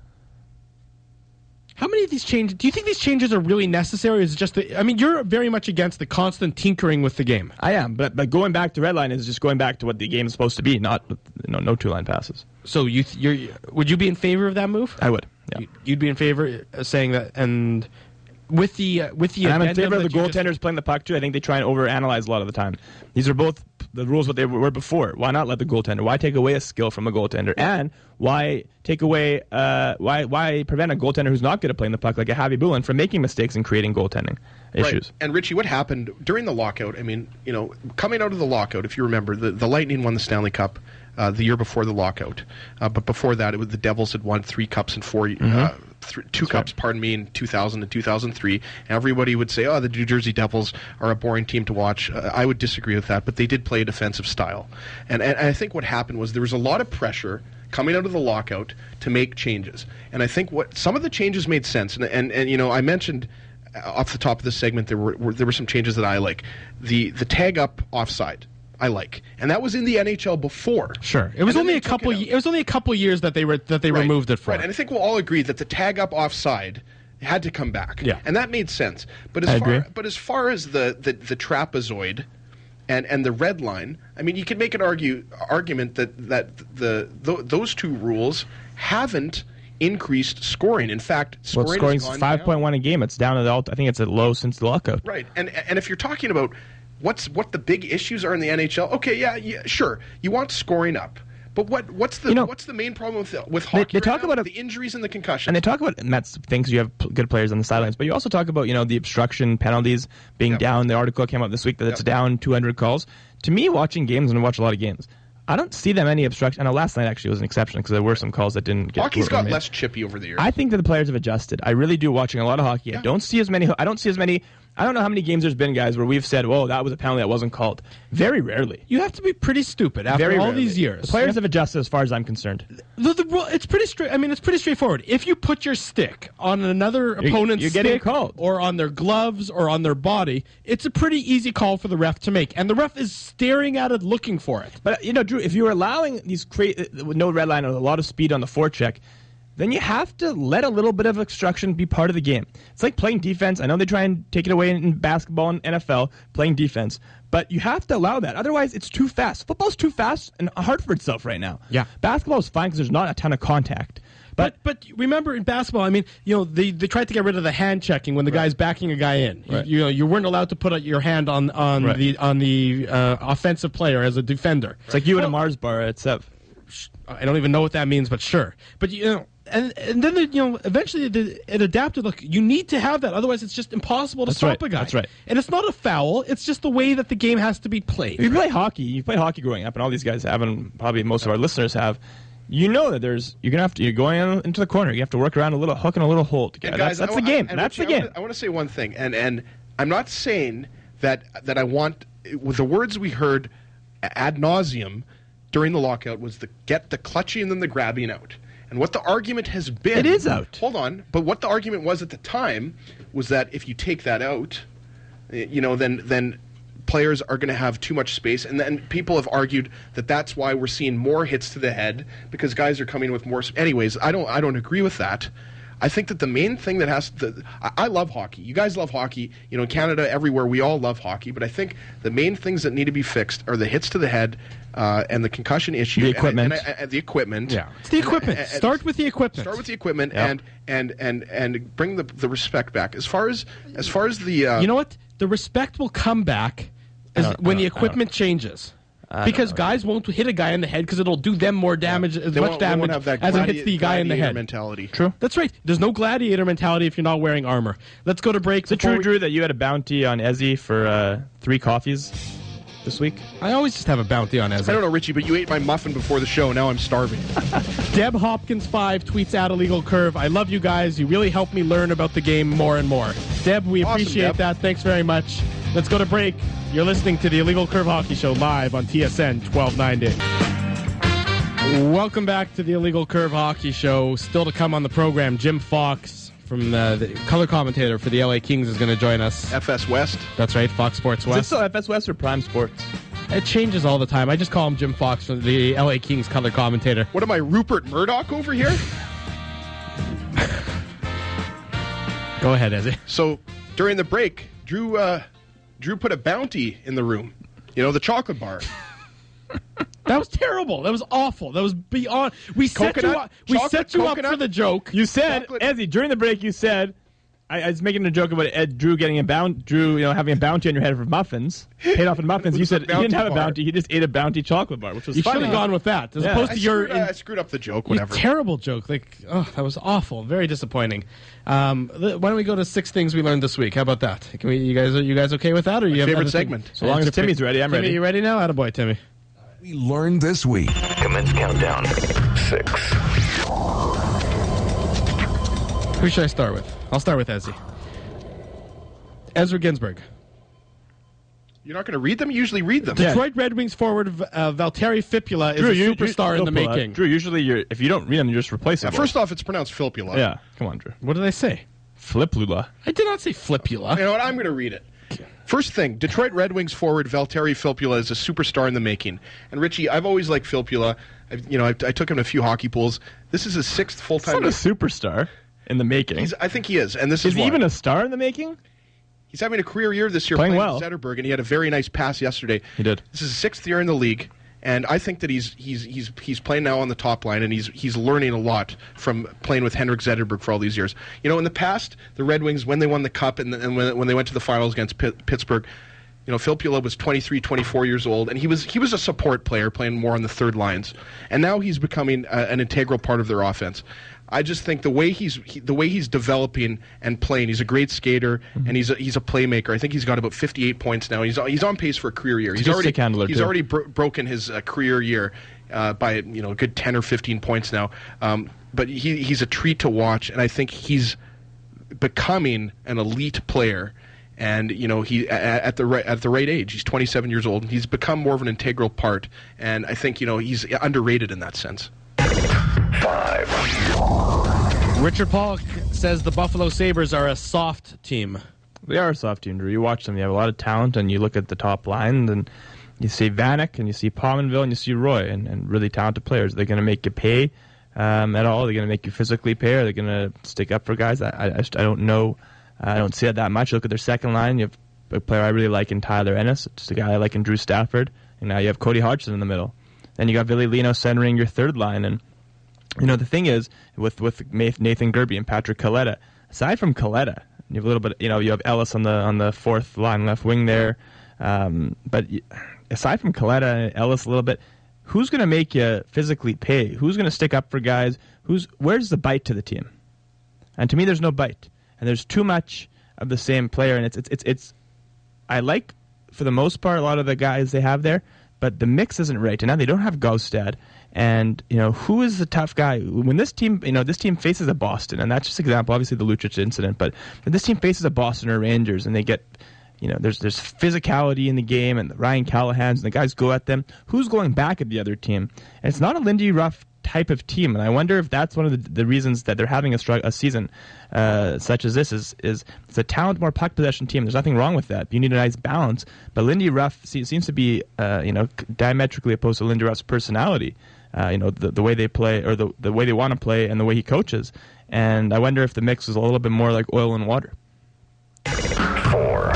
How many of these changes, do you think these changes are really necessary? Or is it just the, I mean, you're very much against the constant tinkering with the game. I am, but but going back to red line is just going back to what the game is supposed to be, not you know, no two line passes. So you, th- you're, would you be in favor of that move? I would. Yeah. You'd be in favor of saying that, and with the uh, with the. And I'm in addendum favor of the that you goaltenders just- playing the puck too. I think they try and overanalyze a lot of the time. These are both the rules what they were before. Why not let the goaltender? Why take away a skill from a goaltender? And why take away? Uh, why why prevent a goaltender who's not good at playing the puck like a Javi Bulin from making mistakes and creating goaltending issues? Right. And Richie, what happened during the lockout? I mean, you know, coming out of the lockout, if you remember, the, the Lightning won the Stanley Cup uh, the year before the lockout. Uh, but before that, it was the Devils had won three cups and four, mm-hmm. uh, th- two That's cups, right. pardon me, in two thousand and two thousand three. And everybody would say, "Oh, the New Jersey Devils are a boring team to watch." Uh, I would disagree with that, but they did play a defensive style. And, and I think what happened was there was a lot of pressure coming out of the lockout to make changes. And I think what some of the changes made sense. And and, and you know, I mentioned off the top of this segment there were, were there were some changes that I like. The the tag up offside I like, and that was in the N H L before. Sure, it was only a couple. It, it was only a couple years that they were that they right. removed it for. Right, and I think we'll all agree that the tag up offside had to come back. Yeah, and that made sense. But as I far agree. but as far as the, the, the trapezoid and, and the red line, I mean, you could make an argue argument that that the th- those two rules haven't increased scoring. In fact, scoring well, scoring's has gone five point one a game. It's down at the, I think it's at low since the lockout. Right, and and if you're talking about what's what the big issues are in the N H L, okay, yeah, yeah, sure, you want scoring up, but what what's the you know, what's the main problem with with hockey? They, they talk right now? about the injuries and the concussions, and they talk about and that's things you have p- good players on the sidelines, but you also talk about you know the obstruction penalties being yep. down. The article came out this week that yep. it's down two hundred calls. To me, watching games and I watch a lot of games, I don't see them any obstruction. I know last night actually was an exception because there were some calls that didn't get. Hockey's got made. less chippy over the years. I think that the players have adjusted. I really do. Watching a lot of hockey, yeah. I don't see as many. I don't see as many. I don't know how many games there's been, guys, where we've said, "Whoa, that was a penalty that wasn't called." Very rarely. You have to be pretty stupid after Very all rarely. these years. The players have adjusted, as far as I'm concerned. The, the rule, it's pretty straight. I mean, it's pretty straightforward. If you put your stick on another You're- opponent's you're getting stick, called. or on their gloves, or on their body, it's a pretty easy call for the ref to make, and the ref is staring at it, looking for it. But you know, Drew, if you're allowing these cra- with no red line or a lot of speed on the forecheck, then you have to let a little bit of obstruction be part of the game. It's like playing defense. I know they try and take it away in basketball and N F L, playing defense, but you have to allow that. Otherwise, it's too fast. Football's too fast and hard for itself right now. Yeah. Basketball is fine because there's not a ton of contact. But, But but remember in basketball, I mean, you know, they, they tried to get rid of the hand checking when the guy's backing a guy in. Right. You, you know, you weren't allowed to put out your hand on on Right. the on the uh, offensive player as a defender. it's like you Well, at a Mars bar at Sev. I don't even know what that means, but sure. But you know, and and then the, you know, eventually the, it adapted. Look, you need to have that, otherwise it's just impossible to That's stop right. a guy. That's right. And it's not a foul; it's just the way that the game has to be played. If you play hockey, you play hockey growing up, and all these guys have, and probably most of our listeners have. You know that there's you're gonna have to you're going into the corner. You have to work around a little hook and a little hole together. And guys, that's that's I, the game. I, and that's Richie, the I game. wanna, I want to say one thing, and and I'm not saying that that I want with the words we heard ad nauseum during the lockout was the get the clutching and then the grabbing out. And what the argument has been, It is out. Hold on, but what the argument was at the time was that if you take that out, you know, then then players are going to have too much space, and then people have argued that that's why we're seeing more hits to the head because guys are coming with more. Anyways, I don't I don't agree with that. I think that the main thing that has to, I, I love hockey. You guys love hockey. You know, in Canada, everywhere, we all love hockey. But I think the main things that need to be fixed are the hits to the head uh, and the concussion issue. The equipment. And, and, and the equipment. Yeah, it's the equipment. And- and- Start with the equipment. Start with the equipment Yep. and, and, and, and bring the, the respect back. As far as as far as the uh, You know what? The respect will come back as I don't- when I the don't- I don't- equipment changes. I Because don't know. guys won't hit a guy in the head because it'll do them more damage, as they much won't, they damage won't have that as it gladi- hits the guy in the gladiator head. mentality. True. That's right. There's no gladiator mentality if you're not wearing armor. Let's go to break. Is it before true, we- Drew, that you had a bounty on Ezzy for uh, three coffees this week? I always just have a bounty on Ezra. I don't know, Richie, but you ate my muffin before the show. Now I'm starving. Deb Hopkins five tweets out Illegal Curve. I love you guys. You really help me learn about the game more and more. Deb, we Awesome, appreciate Deb. that. Thanks very much. Let's go to break. You're listening to the Illegal Curve Hockey Show live on T S N twelve ninety. Welcome back to the Illegal Curve Hockey Show. Still to come on the program, Jim Fox from the, the color commentator for the L A Kings is going to join us. F S West. That's right, Fox Sports Is it West. still F S West or Prime Sports? It changes all the time. I just call him Jim Fox from the L A Kings color commentator. What am I, Rupert Murdoch over here? Go ahead, Ezzy. So during the break, Drew uh, Drew put a bounty in the room. You know, the chocolate bar. That was terrible. That was awful. That was beyond. We set Coconut? you up. We Chocolate set you up coconut? for the joke. You said, Chocolate- Ezzy, during the break, you said, I, I was making a joke about Ed, Drew getting a bounty, Drew, you know, having a bounty on your head for muffins, paid off in muffins. It You was said a he didn't bounty have a bar. bounty. He just ate a bounty chocolate bar, which was You should funny. have gone with that, as Yeah. opposed I to your. screwed, uh, I screwed up the joke, your whatever. terrible joke. Like, oh, that was awful. Very disappointing. Um, th- why don't we go to six things we learned this week? How about that? Can we? You guys, are you guys okay with that? Or you have favorite other thing- segment. So long as Timmy's ready, I'm Timmy, ready. you ready now? Attaboy, Timmy. We learned this week. Commence countdown. Six. Who should I start with? I'll start with Ezzy. Ezra Ginsburg. You're not going to read them? You usually read them. Yeah. Detroit Red Wings forward uh, Valtteri Filppula is Drew, a you- you- superstar in don't the pull that. making. Drew, usually you're, if you don't read them, you're just replaceable. Now, first off, it's pronounced Filppula. yeah, come on, Drew. What did I say? Flip Lula. I did not say Flippula. You know what? I'm going to read it. First thing, Detroit Red Wings forward Valtteri Filppula is a superstar in the making. And Richie, I've always liked Filppula. I've, you know, I, I took him to a few hockey pools. This is his sixth He's full-time. not a superstar in the making. He's, I think he is, and this Is is he why. even a star in the making? He's having a career year this year Playing playing, well. with Zetterberg, and he had a very nice pass yesterday. He did. This is his sixth year in the league, and I think that he's he's he's he's playing now on the top line, and he's he's learning a lot from playing with Henrik Zetterberg for all these years. You know, in the past, the Red Wings, when they won the Cup and, and when, when they went to the finals against Pitt, Pittsburgh, you know, Filppula was twenty-three, twenty-four years old, and he was he was a support player playing more on the third lines, and now he's becoming a, an integral part of their offense. I just think the way he's he, the way he's developing and playing, he's a great skater and he's a, he's a playmaker. I think he's got about fifty-eight points now. He's he's on pace for a career year. He's, good already stick handler, he's too. already bro- broken his uh, career year uh, by you know a good ten or fifteen points now. Um, but he he's a treat to watch, and I think he's becoming an elite player. And you know he at, at the right at the right age. He's twenty-seven years old. And he's become more of an integral part, and I think you know he's underrated in that sense. Five. Richard Pollock says the Buffalo Sabres are a soft team. They are a soft team, Drew. You watch them, you have a lot of talent, and you look at the top line, and you see Vanek, and you see Pominville, and you see Roy, and, and really talented players. They're going to make you pay um, at all. They're going to make you physically pay. Are they going to stick up for guys? I, I, just, I don't know. I don't see it that much. You look at their second line. You have a player I really like in Tyler Ennis. Just a guy I like in Drew Stafford. And now you have Cody Hodgson in the middle. Then you got Ville Lino centering your third line, and you know, the thing is, with with Nathan Gerby and Patrick Kaleta, aside from Kaleta, you have a little bit, you know, you have Ellis on the on the fourth line left wing there. Um, but aside from Kaleta and Ellis a little bit, who's going to make you physically pay? Who's going to stick up for guys? Who's Where's the bite to the team? And to me, there's no bite. And there's too much of the same player. And it's it's it's, it's I like, for the most part, a lot of the guys they have there, but the mix isn't right. And now they don't have Gaustad. And, you know, who is the tough guy? When this team, you know, this team faces a Boston, and that's just an example, obviously, the Lucic incident, but when this team faces a Boston or Rangers, and they get, you know, there's there's physicality in the game, and the Ryan Callahans, and the guys go at them, who's going back at the other team? And it's not a Lindy Ruff type of team, and I wonder if that's one of the, the reasons that they're having a, strugg- a season uh, such as this, is is it's a talent, more puck possession team. There's nothing wrong with that. You need a nice balance, but Lindy Ruff se- seems to be, uh, you know, diametrically opposed to Lindy Ruff's personality. Uh, you know, the, the way they play, or the, the way they want to play, and the way he coaches. And I wonder if the mix is a little bit more like oil and water. Four.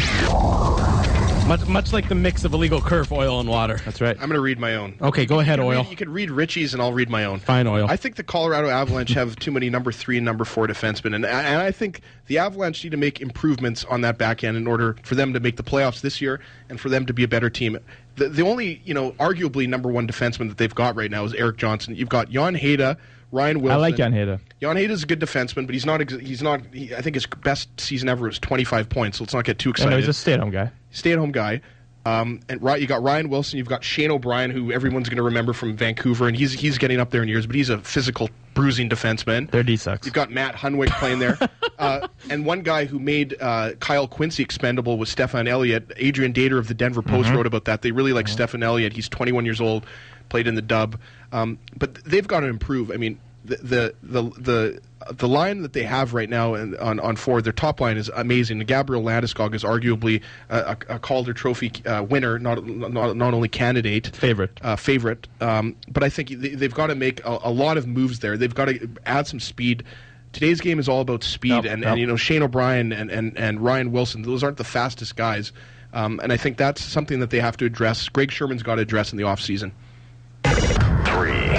Much, much like the mix of illegal curve, oil, and water. That's right. I'm going to read my own. Okay, go ahead, You can oil. read- you can read Richie's, and I'll read my own. Fine, oil. I think the Colorado Avalanche have too many number three and number four defensemen, and, and I think the Avalanche need to make improvements on that back end in order for them to make the playoffs this year and for them to be a better team. The, the only, you know, arguably number one defenseman that they've got right now is Eric Johnson. You've got Jan Heda, Ryan Wilson. I like Jan Heda. Jan Heda is a good defenseman, but he's not. ex- He's not. He, I think his best season ever was twenty-five points. So let's not get too I excited. know he's a stay-at-home guy. Stay-at-home guy. Um, and right, you got Ryan Wilson, you've got Shane O'Brien, who everyone's going to remember from Vancouver, and he's he's getting up there in years, but he's a physical, bruising defenseman. Their D sucks. You've got Matt Hunwick playing there. uh, and one guy who made uh, Kyle Quincy expendable was Stefan Elliott. Adrian Dater of the Denver Post Mm-hmm. wrote about that. They really like mm-hmm. Stefan Elliott. He's twenty-one years old, played in the dub. Um, but they've got to improve. I mean, the the the the, the line that they have right now in, on on forward, their top line is amazing. Gabriel Landeskog is arguably a, a Calder Trophy uh, winner, not, not not only candidate, Favorite. uh, favorite. Um, but I think they, they've got to make a, a lot of moves there. They've got to add some speed. Today's game is all about speed, Nope, and, nope. and you know Shane O'Brien and, and, and Ryan Wilson. Those aren't the fastest guys, um, and I think that's something that they have to address. Greg Sherman's got to address in the offseason. Three.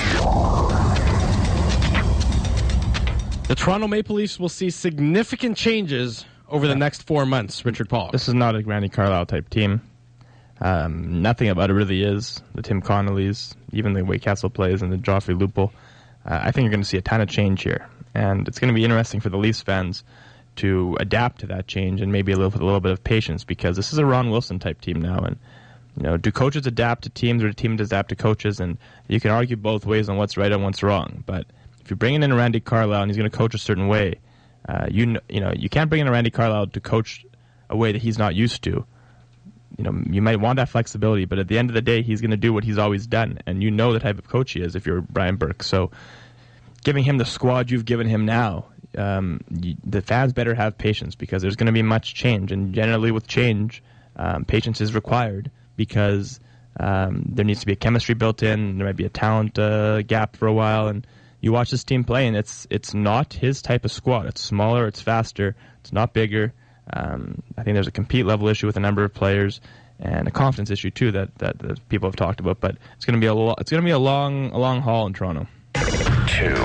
The Toronto Maple Leafs will see significant changes over the next four months, Richard Paul. This is not a Randy Carlyle type team. Um, nothing about it really is. The Tim Connollys, even the way Castle plays, and the Joffrey Lupul. Uh, I think you're going to see a ton of change here. And it's going to be interesting for the Leafs fans to adapt to that change and maybe a little, a little bit of patience, because this is a Ron Wilson type team now. And you know, do coaches adapt to teams, or do teams adapt to coaches? And you can argue both ways on what's right and what's wrong. But if you're bringing in Randy Carlyle and he's going to coach a certain way, uh, you kn- you know you can't bring in a Randy Carlyle to coach a way that he's not used to. You know, you might want that flexibility, but at the end of the day, he's going to do what he's always done, and you know the type of coach he is if you're Brian Burke. So, giving him the squad you've given him now, um, you, the fans better have patience, because there's going to be much change, and generally with change, um, patience is required, because um, there needs to be a chemistry built in. There might be a talent uh, gap for a while, and you watch this team play, and it's it's not his type of squad. It's smaller, it's faster, it's not bigger. Um, I think there's a compete level issue with a number of players, and a confidence issue too that, that, that people have talked about. But it's going to be a lo- it's going to be a long a long haul in Toronto. Two.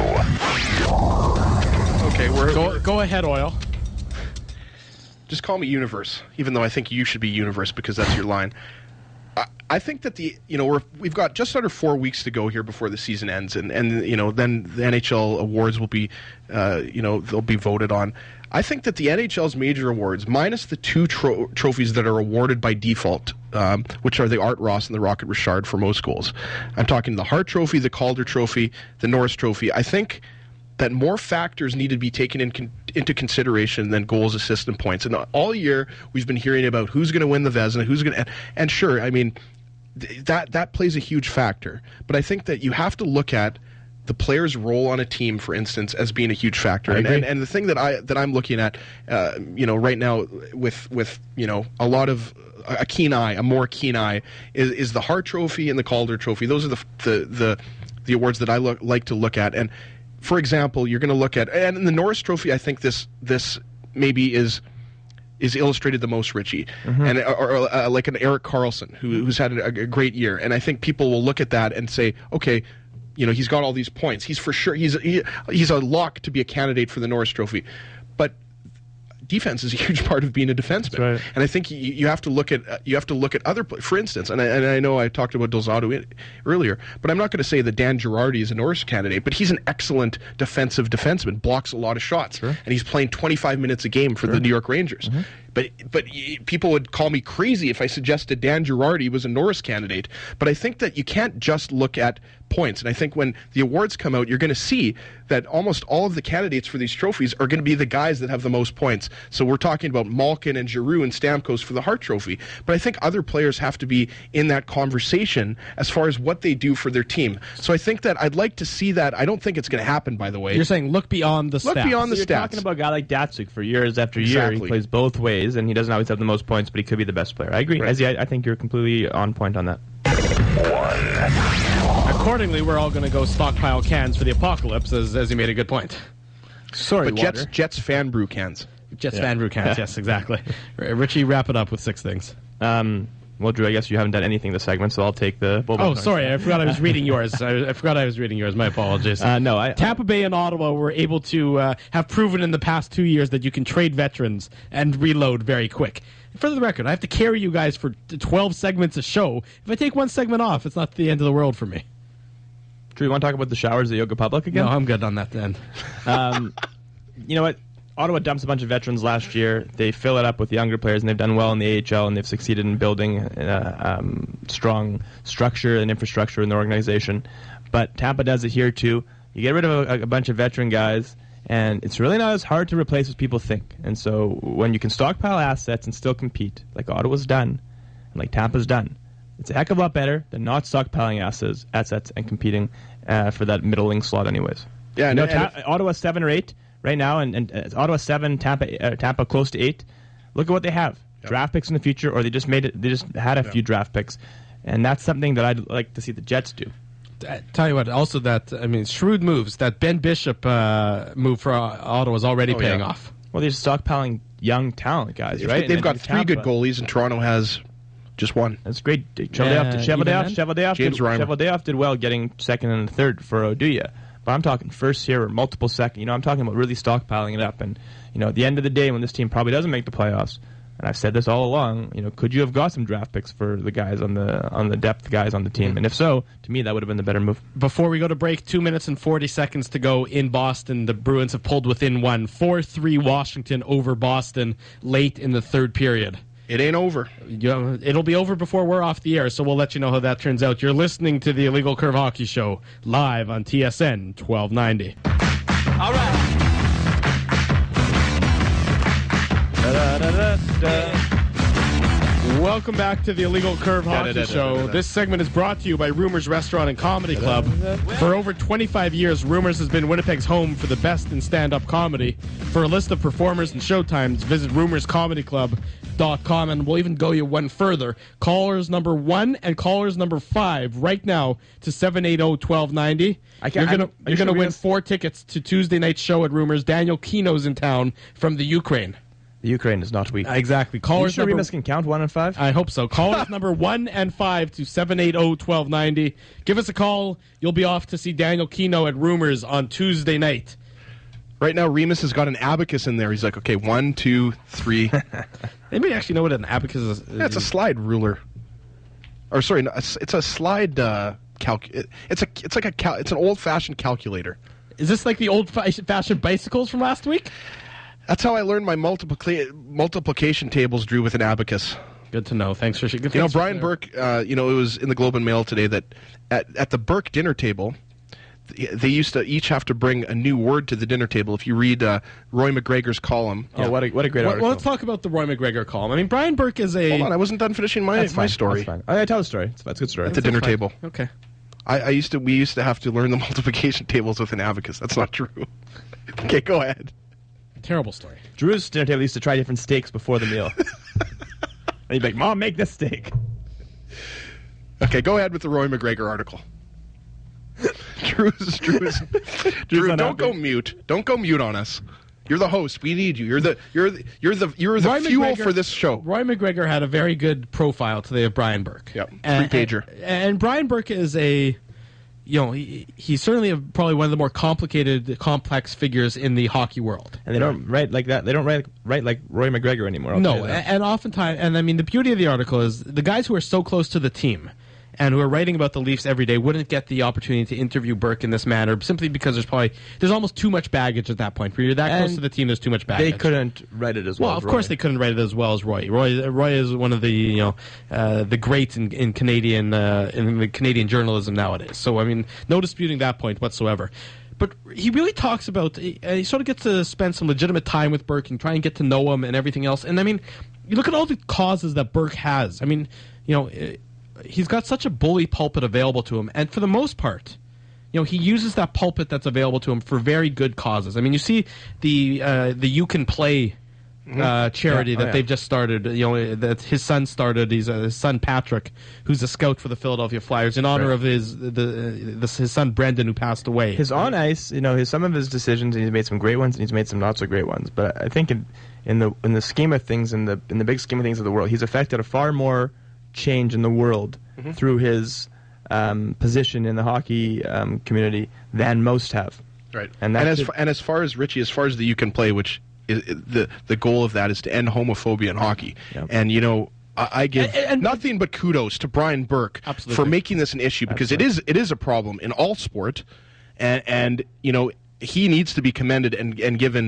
Okay, we're, Go, we're go ahead, Oil. just call me Universe, even though I think you should be Universe because that's your line. I, I think that the you know we're we've got just under four weeks to go here before the season ends, and, and you know then the N H L awards will be uh, you know they'll be voted on. I think that the N H L's major awards, minus the two tro- trophies that are awarded by default, um, which are the Art Ross and the Rocket Richard for most goals. I'm talking the Hart Trophy, the Calder Trophy, the Norris Trophy. I think that more factors need to be taken in con- into consideration than goals, assists, and points. And all year we've been hearing about who's going to win the Vezina, who's going to, and, and sure, I mean th- that that plays a huge factor. But I think that you have to look at the player's role on a team, for instance, as being a huge factor. And, and and the thing that I that I'm looking at, uh, you know, right now with with you know a lot of a keen eye, a more keen eye, is is the Hart Trophy and the Calder Trophy. Those are the the the, the awards that I look, like to look at. And for example, you're going to look at, and in the Norris Trophy, I think this this maybe is. is illustrated the most, Richie, mm-hmm. and or, or uh, like an Erik Karlsson who, who's had a, a great year, and I think people will look at that and say, okay, you know, he's got all these points. He's for sure he's he, he's a lock to be a candidate for the Norris Trophy, but defense is a huge part of being a defenseman, right. and I think you, you have to look at uh, you have to look at other, for instance, and I, and I know I talked about Delzato earlier, but I'm not going to say that Dan Girardi is a Norris candidate, but he's an excellent defensive defenseman, blocks a lot of shots, sure. and he's playing twenty-five minutes a game for sure. the New York Rangers. Mm-hmm. But but people would call me crazy if I suggested Dan Girardi was a Norris candidate. But I think that you can't just look at points. And I think when the awards come out, you're going to see that almost all of the candidates for these trophies are going to be the guys that have the most points. So we're talking about Malkin and Giroux and Stamkos for the Hart Trophy. But I think other players have to be in that conversation as far as what they do for their team. So I think that I'd like to see that. I don't think it's going to happen, by the way. You're saying look beyond the look stats. beyond the so you're stats. talking about a guy like Datsuk for years after exactly. year. He plays both ways, and he doesn't always have the most points, but he could be the best player. I agree. Right. Ezzy, I, I think you're completely on point on that. Accordingly, we're all going to go stockpile cans for the apocalypse, as, as you made a good point. Sorry, But Jets, Jets fan brew cans. Jets Yeah. fan brew cans, yes, exactly. Richie, wrap it up with six things. Um, well, Drew, I guess you haven't done anything this segment, so I'll take the... Oh, sorry, I forgot I was reading yours. I, I forgot I was reading yours. My apologies. Uh, no, I... Tampa Bay and Ottawa were able to uh, have proven in the past two years that you can trade veterans and reload very quick. For the record, I have to carry you guys for twelve segments a show. If I take one segment off, it's not the end of the world for me. Drew, you want to talk about the showers at Yoga Public again? No, I'm good on that then. Um, you know what? Ottawa dumps a bunch of veterans last year. They fill it up with younger players, and they've done well in the A H L, and they've succeeded in building a um, strong structure and infrastructure in the organization. But Tampa does it here, too. You get rid of a, a bunch of veteran guys, and it's really not as hard to replace as people think. And so when you can stockpile assets and still compete, like Ottawa's done, and like Tampa's done, it's a heck of a lot better than not stockpiling assets, assets and competing uh, for that middling slot anyways. Yeah, you know, and, Ta- and Ottawa seven or eight right now, and, and uh, Ottawa seven, Tampa uh, Tampa close to eight. Look at what they have: yep. draft picks in the future, or they just made it. They just had a yep. few draft picks, and that's something that I'd like to see the Jets do. I tell you what, also that, I mean, shrewd moves. That Ben Bishop uh, move for Ottawa is already oh, paying yeah. off. Well, they're just stockpiling young talent guys, if right? they've And got then three good Tampa- goalies, and Toronto has just one. That's great. Cheveldayoff Yeah, did, even Cheveldayoff, then? Cheveldayoff James did, Reimer. Cheveldayoff did well getting second and third for Oduya. But I'm talking first here or multiple second. You know, I'm talking about really stockpiling it up. And, you know, at the end of the day, when this team probably doesn't make the playoffs, and I've said this all along, you know, could you have got some draft picks for the guys on the on the depth guys on the team? And if so, to me, that would have been the better move. Before we go to break, two minutes and forty seconds to go in Boston. The Bruins have pulled within one. four three Washington over Boston late in the third period. It ain't over. You know, it'll be over before we're off the air, so we'll let you know how that turns out. You're listening to the Illegal Curve Hockey Show live on T S N twelve ninety. All right. Welcome back to the Illegal Curve Hockey Show. This segment is brought to you by Rumors Restaurant and Comedy Club. For over twenty-five years, Rumors has been Winnipeg's home for the best in stand-up comedy. For a list of performers and showtimes, visit rumors comedy club dot com, and we'll even go you one further. Callers number one and callers number five right now to seven eight zero, one two nine zero. I can't- You're gonna I'm- you're sure gonna we win have- four tickets to Tuesday night's show at Rumors. Daniel Kino's in town from the Ukraine. The Ukraine is not weak. Exactly. Are you Callers sure number Remus can count one and five? I hope so. Callers number one and five to seven eight zero, one two nine zero. Give us a call. You'll be off to see Daniel Kino at Rumors on Tuesday night. Right now, Remus has got an abacus in there. He's like, okay, one, two, three. Anybody actually know what an abacus is? Yeah, it's a slide ruler. Or sorry, no, it's, it's a slide uh, calc. It, it's a it's like a cal- it's an old fashioned calculator. Is this like the old fa- fashioned bicycles from last week? That's how I learned my multiplica- multiplication tables, Drew, with an abacus. Good to know. Thanks for good. You know, Brian Burke. Uh, you know, it was in the Globe and Mail today that at at the Burke dinner table, th- they used to each have to bring a new word to the dinner table. If you read uh, Roy McGregor's column, Oh, what a, what a great Well, article. well, let's talk about the Roy McGregor column. I mean, Brian Burke is a. hold on, I wasn't done finishing my That's my fine. story That's fine. I, I tell the story. It's, it's a good story. at the dinner fine. table. Okay. I, I used to we used to have to learn the multiplication tables with an abacus. That's not true. Okay, go ahead. Terrible story. Drew's dinner table used to try different steaks before the meal. And he'd be like, Mom, make this steak. Okay, go ahead with the Roy McGregor article. Drew's, Drew's, Drew, not don't happy. go mute. Don't go mute on us. You're the host. We need you. You're the you're the you're the you're the Roy fuel McGregor- for this show. Roy McGregor had a very good profile today of Brian Burke. Yep, And- three-pager. And, and Brian Burke is a, you know, he, he's certainly a, probably one of the more complicated, complex figures in the hockey world. And they don't write like that. They don't write, write like Roy McGregor anymore. I'll No, tell you a- that. and oftentimes, and I mean, the beauty of the article is the guys who are so close to the team and who are writing about the Leafs every day wouldn't get the opportunity to interview Burke in this manner simply because there's probably there's almost too much baggage at that point. When you're that close And to the team, there's too much baggage. They couldn't write it as well. Well, as of course Roy. they couldn't write it as well as Roy. Roy, Roy is one of the you know uh, the greats in, in Canadian uh, in the Canadian journalism nowadays. So I mean, no disputing that point whatsoever. But he really talks about he, uh, he sort of gets to spend some legitimate time with Burke and try and get to know him and everything else. And I mean, you look at all the causes that Burke has. I mean, you know, uh, he's got such a bully pulpit available to him, and for the most part, you know, he uses that pulpit that's available to him for very good causes. I mean, you see the uh, the You Can Play uh, charity Yeah. Oh, that yeah. they've just started. You know, that his son started. He's uh, his son Patrick, who's a scout for the Philadelphia Flyers, in honor Right. of his the, the his son Brendan, who passed away. His on ice, you know, his some of his decisions, and he's made some great ones, and he's made some not so great ones. But I think in, in the in the scheme of things, in the in the big scheme of things of the world, he's affected a far more change in the world Mm-hmm. through his um, position in the hockey um, community than most have. Right. And And, that as should- fa- and as far as Richie, as far as the You Can Play, which is, the the goal of that is to end homophobia in hockey. Yep. And you know, I, I give And- and- nothing but kudos to Brian Burke Absolutely. for making this an issue because it is it is a problem in all sport, and and you know he needs to be commended and and given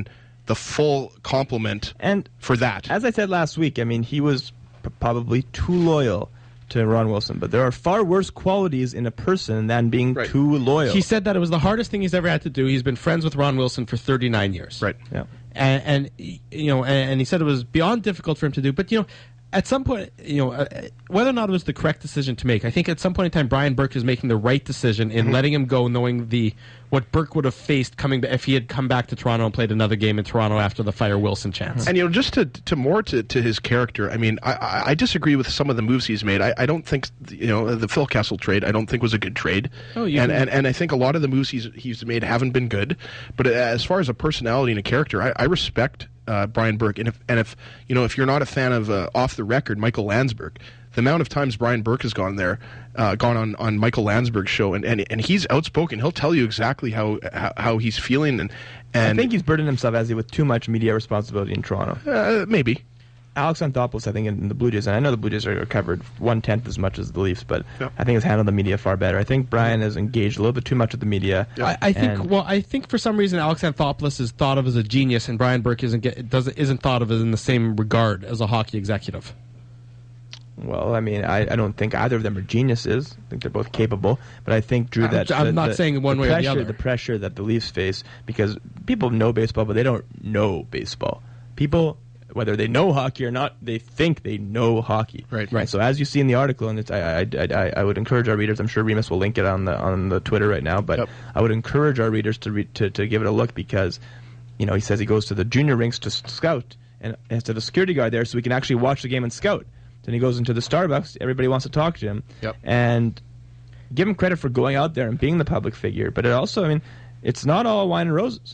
the full compliment And for that. as I said last week, I mean, he was p- probably too loyal to Ron Wilson, but there are far worse qualities in a person than being Right. too loyal. He said that it was the hardest thing he's ever had to do. He's been friends with Ron Wilson for thirty-nine years. Right. yeah. and, and you know, and, and he said it was beyond difficult for him to do. But you know, at some point, you know, uh, whether or not it was the correct decision to make, I think at some point in time, Brian Burke is making the right decision in Mm-hmm. letting him go, knowing the what Burke would have faced coming if he had come back to Toronto and played another game in Toronto after the fire Wilson chance. And you know, just to to more to, to his character, I mean, I, I I disagree with some of the moves he's made. I, I don't think you know the Phil Kessel trade. I don't think was a good trade. Oh, you and, can- and and I think a lot of the moves he's he's made haven't been good. But as far as a personality and a character, I, I respect uh, Brian Burke. And if and if you know if you're not a fan of uh, off the record Michael Landsberg, the amount of times Brian Burke has gone there, uh, gone on, on Michael Landsberg's show, and, and and he's outspoken. He'll tell you exactly how how, how he's feeling, and I and think he's burdened himself as he with too much media responsibility in Toronto. uh, maybe. Alex Anthopoulos, I think, in the Blue Jays, and I know the Blue Jays are covered one-tenth as much as the Leafs, but Yep. I think has handled the media far better. I think Brian has engaged a little bit too much with the media. I, I think. and- Well, I think for some reason Alex Anthopoulos is thought of as a genius, and Brian Burke isn't get, doesn't isn't thought of as in the same regard as a hockey executive. Well, I mean, I, I don't think either of them are geniuses. I think they're both capable. But I think, Drew, I'm- that I'm the- not the- saying one the way or the pressure, other. The pressure that the Leafs face, because people know baseball, but they don't know baseball. People, whether they know hockey or not, they think they know hockey. Right. Right. And so as you see in the article, and it's, I, I, I, I would encourage our readers. I'm sure Remus will link it on the on the Twitter right now. But Yep. I would encourage our readers to, re, to to give it a look because, you know, he says he goes to the junior rinks to s- scout and has to have a security guard there so he can actually watch the game and scout. Then he goes into the Starbucks. Everybody wants to talk to him. Yep. And give him credit for going out there and being the public figure. But it also, I mean, it's not all wine and roses.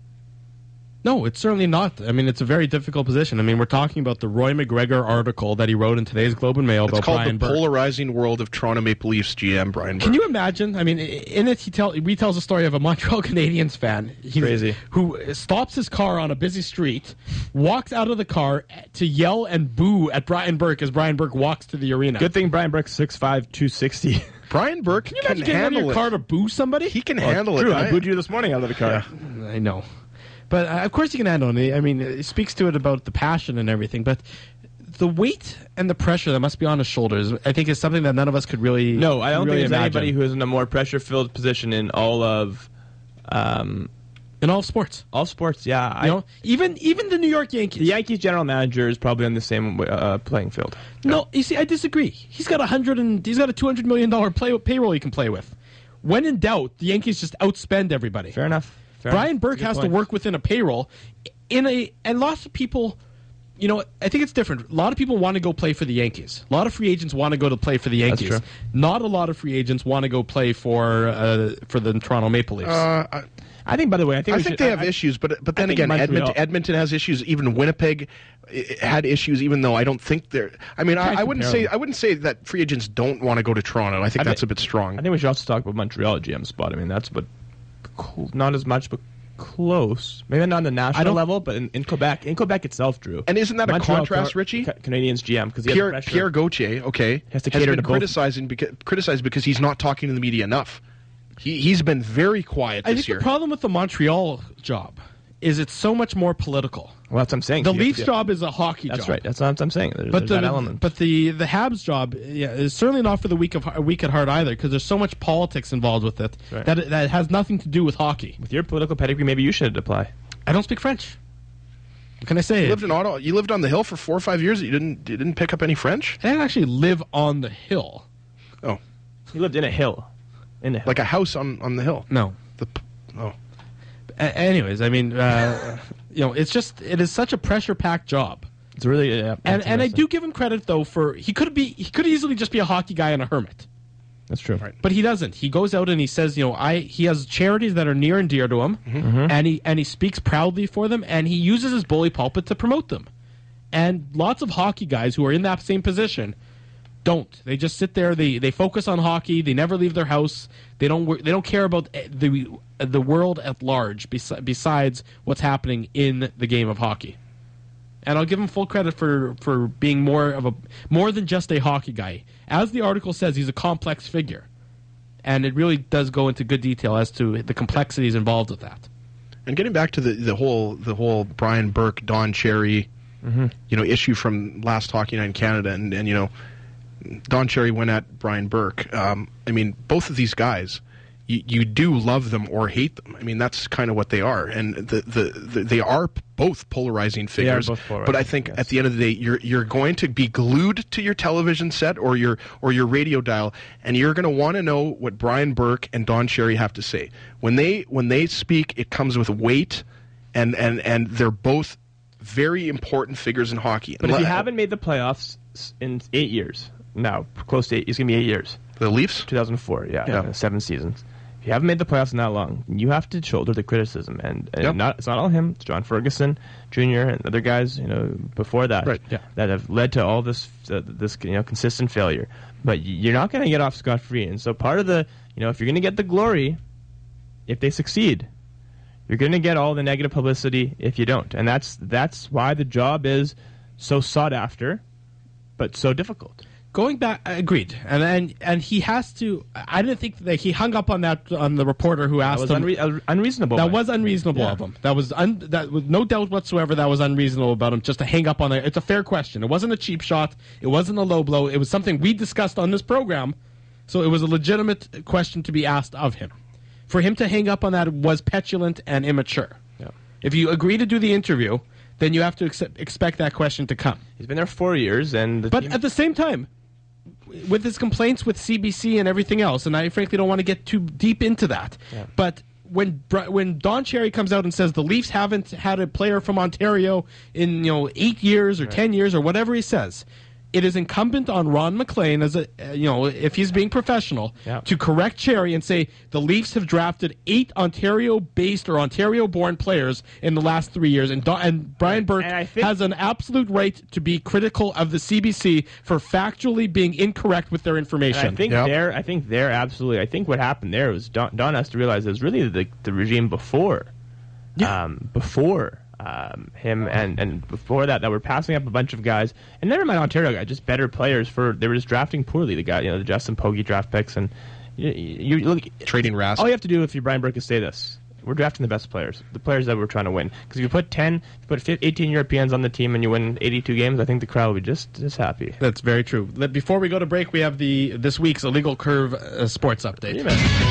No, it's certainly not. I mean, it's a very difficult position. I mean, we're talking about the Roy McGregor article that he wrote in today's Globe and Mail It's about called Brian the Burke. polarizing world of Toronto Maple Leafs G M Brian Burke. Can you imagine? I mean, i- in it, he tell he retells a story of a Montreal Canadiens fan. He's, Crazy. Who stops his car on a busy street, walks out of the car to yell and boo at Brian Burke as Brian Burke walks to the arena. Good thing Brian Burke's six five, two sixty. Brian Burke Can you can imagine getting out of handle your it. car to boo somebody? He can Well, handle Drew, it. I I- booed you this morning out of the car. I know. But uh, of course you can handle it. I mean, it speaks to it about the passion and everything. But the weight and the pressure that must be on his shoulders, I think, is something that none of us could really. No, I don't really think there's imagine. anybody who is in a more pressure-filled position in all of um, in all of sports. all sports. Yeah, I, You know, even even the New York Yankees. the Yankees general manager is probably on the same uh, playing field. No, you see, I disagree. He's got a hundred and he's got a two hundred million dollar play, payroll he can play with. When in doubt, the Yankees just outspend everybody. Fair enough. Fair Brian enough. Burke Good has point. to work within a payroll, in a and lots of people. You know, I think it's different. A lot of people want to go play for the Yankees. A lot of free agents want to go to play for the Yankees. true. Not a lot of free agents want to go play for uh, for the Toronto Maple Leafs. Uh, I, I think, by the way, I think I we think should- they have I- issues, but but then think again, Montreal- Edmonton, Edmonton has issues. Even Winnipeg eh, had issues, even though I don't think they're. I mean, I, Can't I wouldn't compare say them. I wouldn't say that free agents don't want to go to Toronto. I think I that's think- a bit strong. I think we should also talk about Montreal G M spot. I mean, that's but cl- not as much, but close. Maybe not on the national don't- level, but in, in Quebec, in Quebec itself, Drew. And isn't that a Montreal contrast, Ca- Richie? Ca- Canadians G M because he Pierre has the Pierre pressure. Gauthier, okay, Has to cater been to both. criticizing because, criticized because he's not talking to the media enough. He he's been very quiet I this think year. the problem with the Montreal job is it's so much more political. Well, that's what I'm saying. The So you have Leafs to- job is a hockey That's job. right. That's what I'm saying. There's, But there's the that element. but the the Habs job, yeah, is certainly not for the weak of weak at heart either, because there's so much politics involved with it Right. that it, that has nothing to do with hockey. with your political pedigree, maybe you should apply. I don't speak French. What can I say? You lived in Ottawa. You lived on the hill for four or five years. You didn't you didn't pick up any French. I didn't actually live on the hill. Oh, You lived in a hill, in a hill. like a house on, on the hill. No. The p- oh. A- anyways, I mean, uh, you know, it's just it is such a pressure packed job, It's really yeah, and that's and I interesting. do give him credit though for he could be he could easily just be a hockey guy and a hermit. That's true. Right. But he doesn't. He goes out and he says, you know, I he has charities that are near and dear to him, and he and he speaks proudly for them, and he uses his bully pulpit to promote them. And lots of hockey guys who are in that same position don't. They just sit there. They they focus on hockey. They never leave their house. They don't wor- they don't care about eh, the the world at large bes- besides what's happening in the game of hockey. And I'll give him full credit for, for being more of a more than just a hockey guy. As the article says, he's a complex figure, and it really does go into good detail as to the complexities involved with that. And getting back to the, the whole the whole Brian Burke, Don Cherry, mm-hmm. you know, issue from last Hockey Night in Canada, and, and you know, Don Cherry went at Brian Burke. Um, I mean, both of these guys, you, you do love them or hate them. I mean, that's kind of what they are, and the, the, the they are both polarizing figures. They are both polarizing, but I think yes. at the end of the day, you're you're going to be glued to your television set or your or your radio dial, and you're going to want to know what Brian Burke and Don Cherry have to say. When they when they speak, it comes with weight, and and and they're both very important figures in hockey. But if you haven't made the playoffs in eight years, no, close to eight, it's going to be eight years. The Leafs? two thousand four, yeah, Yeah. uh, seven seasons. If you haven't made the playoffs in that long, you have to shoulder the criticism, and, and Yep. not it's not all him. It's John Ferguson Junior and other guys, you know, before that, Right, yeah. that have led to all this uh, this you know consistent failure. But y- you're not going to get off scot free, and so part of the you know if you're going to get the glory, if they succeed, you're going to get all the negative publicity if you don't, and that's that's why the job is so sought after, but so difficult. Going back, agreed, and and and he has to. I didn't think that he hung up on that on the reporter who That asked was him. unre- uh, unreasonable. That Mike. was unreasonable Yeah. of him. That was un, that was no doubt whatsoever. That was unreasonable about him just to hang up on it. It's a fair question. It wasn't a cheap shot. It wasn't a low blow. It was something we discussed on this program, so it was a legitimate question to be asked of him. For him to hang up on that was petulant and immature. Yeah. If you agree to do the interview, then you have to accept, expect that question to come. He's been there four years, and the But team- at the same time, with his complaints with C B C and everything else, and I frankly don't want to get too deep into that, Yeah. but when Br- when Don Cherry comes out and says the Leafs haven't had a player from Ontario in you know eight years or ten years or whatever he says, it is incumbent on Ron McLean, as a uh, you know if he's being professional, Yeah. to correct Cherry and say the Leafs have drafted eight Ontario-based or Ontario-born players in the last three years, and Don- and Brian Burke And I think- has an absolute right to be critical of the C B C for factually being incorrect with their information. And I think Yep. they're. I think they're absolutely. I think what happened there was Don, Don has to realize it was really the the regime before, Yeah. um, before um, him and and before that that were passing up a bunch of guys, and never mind Ontario guys, just better players for they were just drafting poorly. The guy, you know, the Justin Pogge draft picks, and you, you, you look. Trading Rask. All you have to do if you're Brian Burke is say this. We're drafting the best players, the players that we're trying to win. Because if you put ten, if you put eighteen Europeans on the team and you win eighty-two games, I think the crowd will be just just happy. That's very true. Let- Before we go to break, we have the this week's Illegal Curve uh, sports update.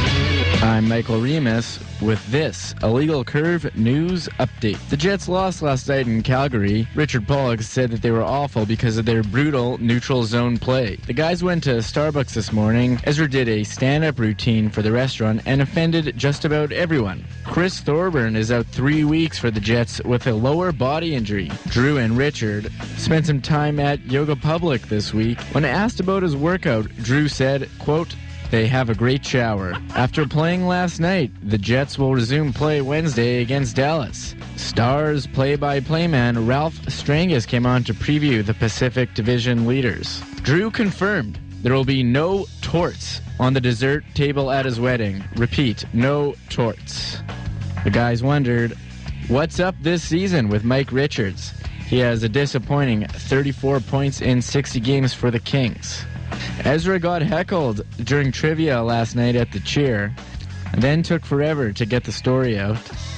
I'm Michael Remus with this Illegal Curve news update. The Jets lost last night in Calgary. Richard Pollock said that they were awful because of their brutal neutral zone play. The guys went to Starbucks this morning. Ezra did a stand-up routine for the restaurant and offended just about everyone. Chris Thorburn is out three weeks for the Jets with a lower body injury. Drew and Richard spent some time at Yoga Public this week. When asked about his workout, Drew said, quote, "They have a great shower." After playing last night, the Jets will resume play Wednesday against Dallas. Stars play-by-play man Ralph Strangus came on to preview the Pacific Division leaders. Drew confirmed there will be no torts on the dessert table at his wedding. Repeat, no torts. The guys wondered, what's up this season with Mike Richards? He has a disappointing thirty-four points in sixty games for the Kings. Ezra got heckled during trivia last night at the Cheer, and then took forever to get the story out.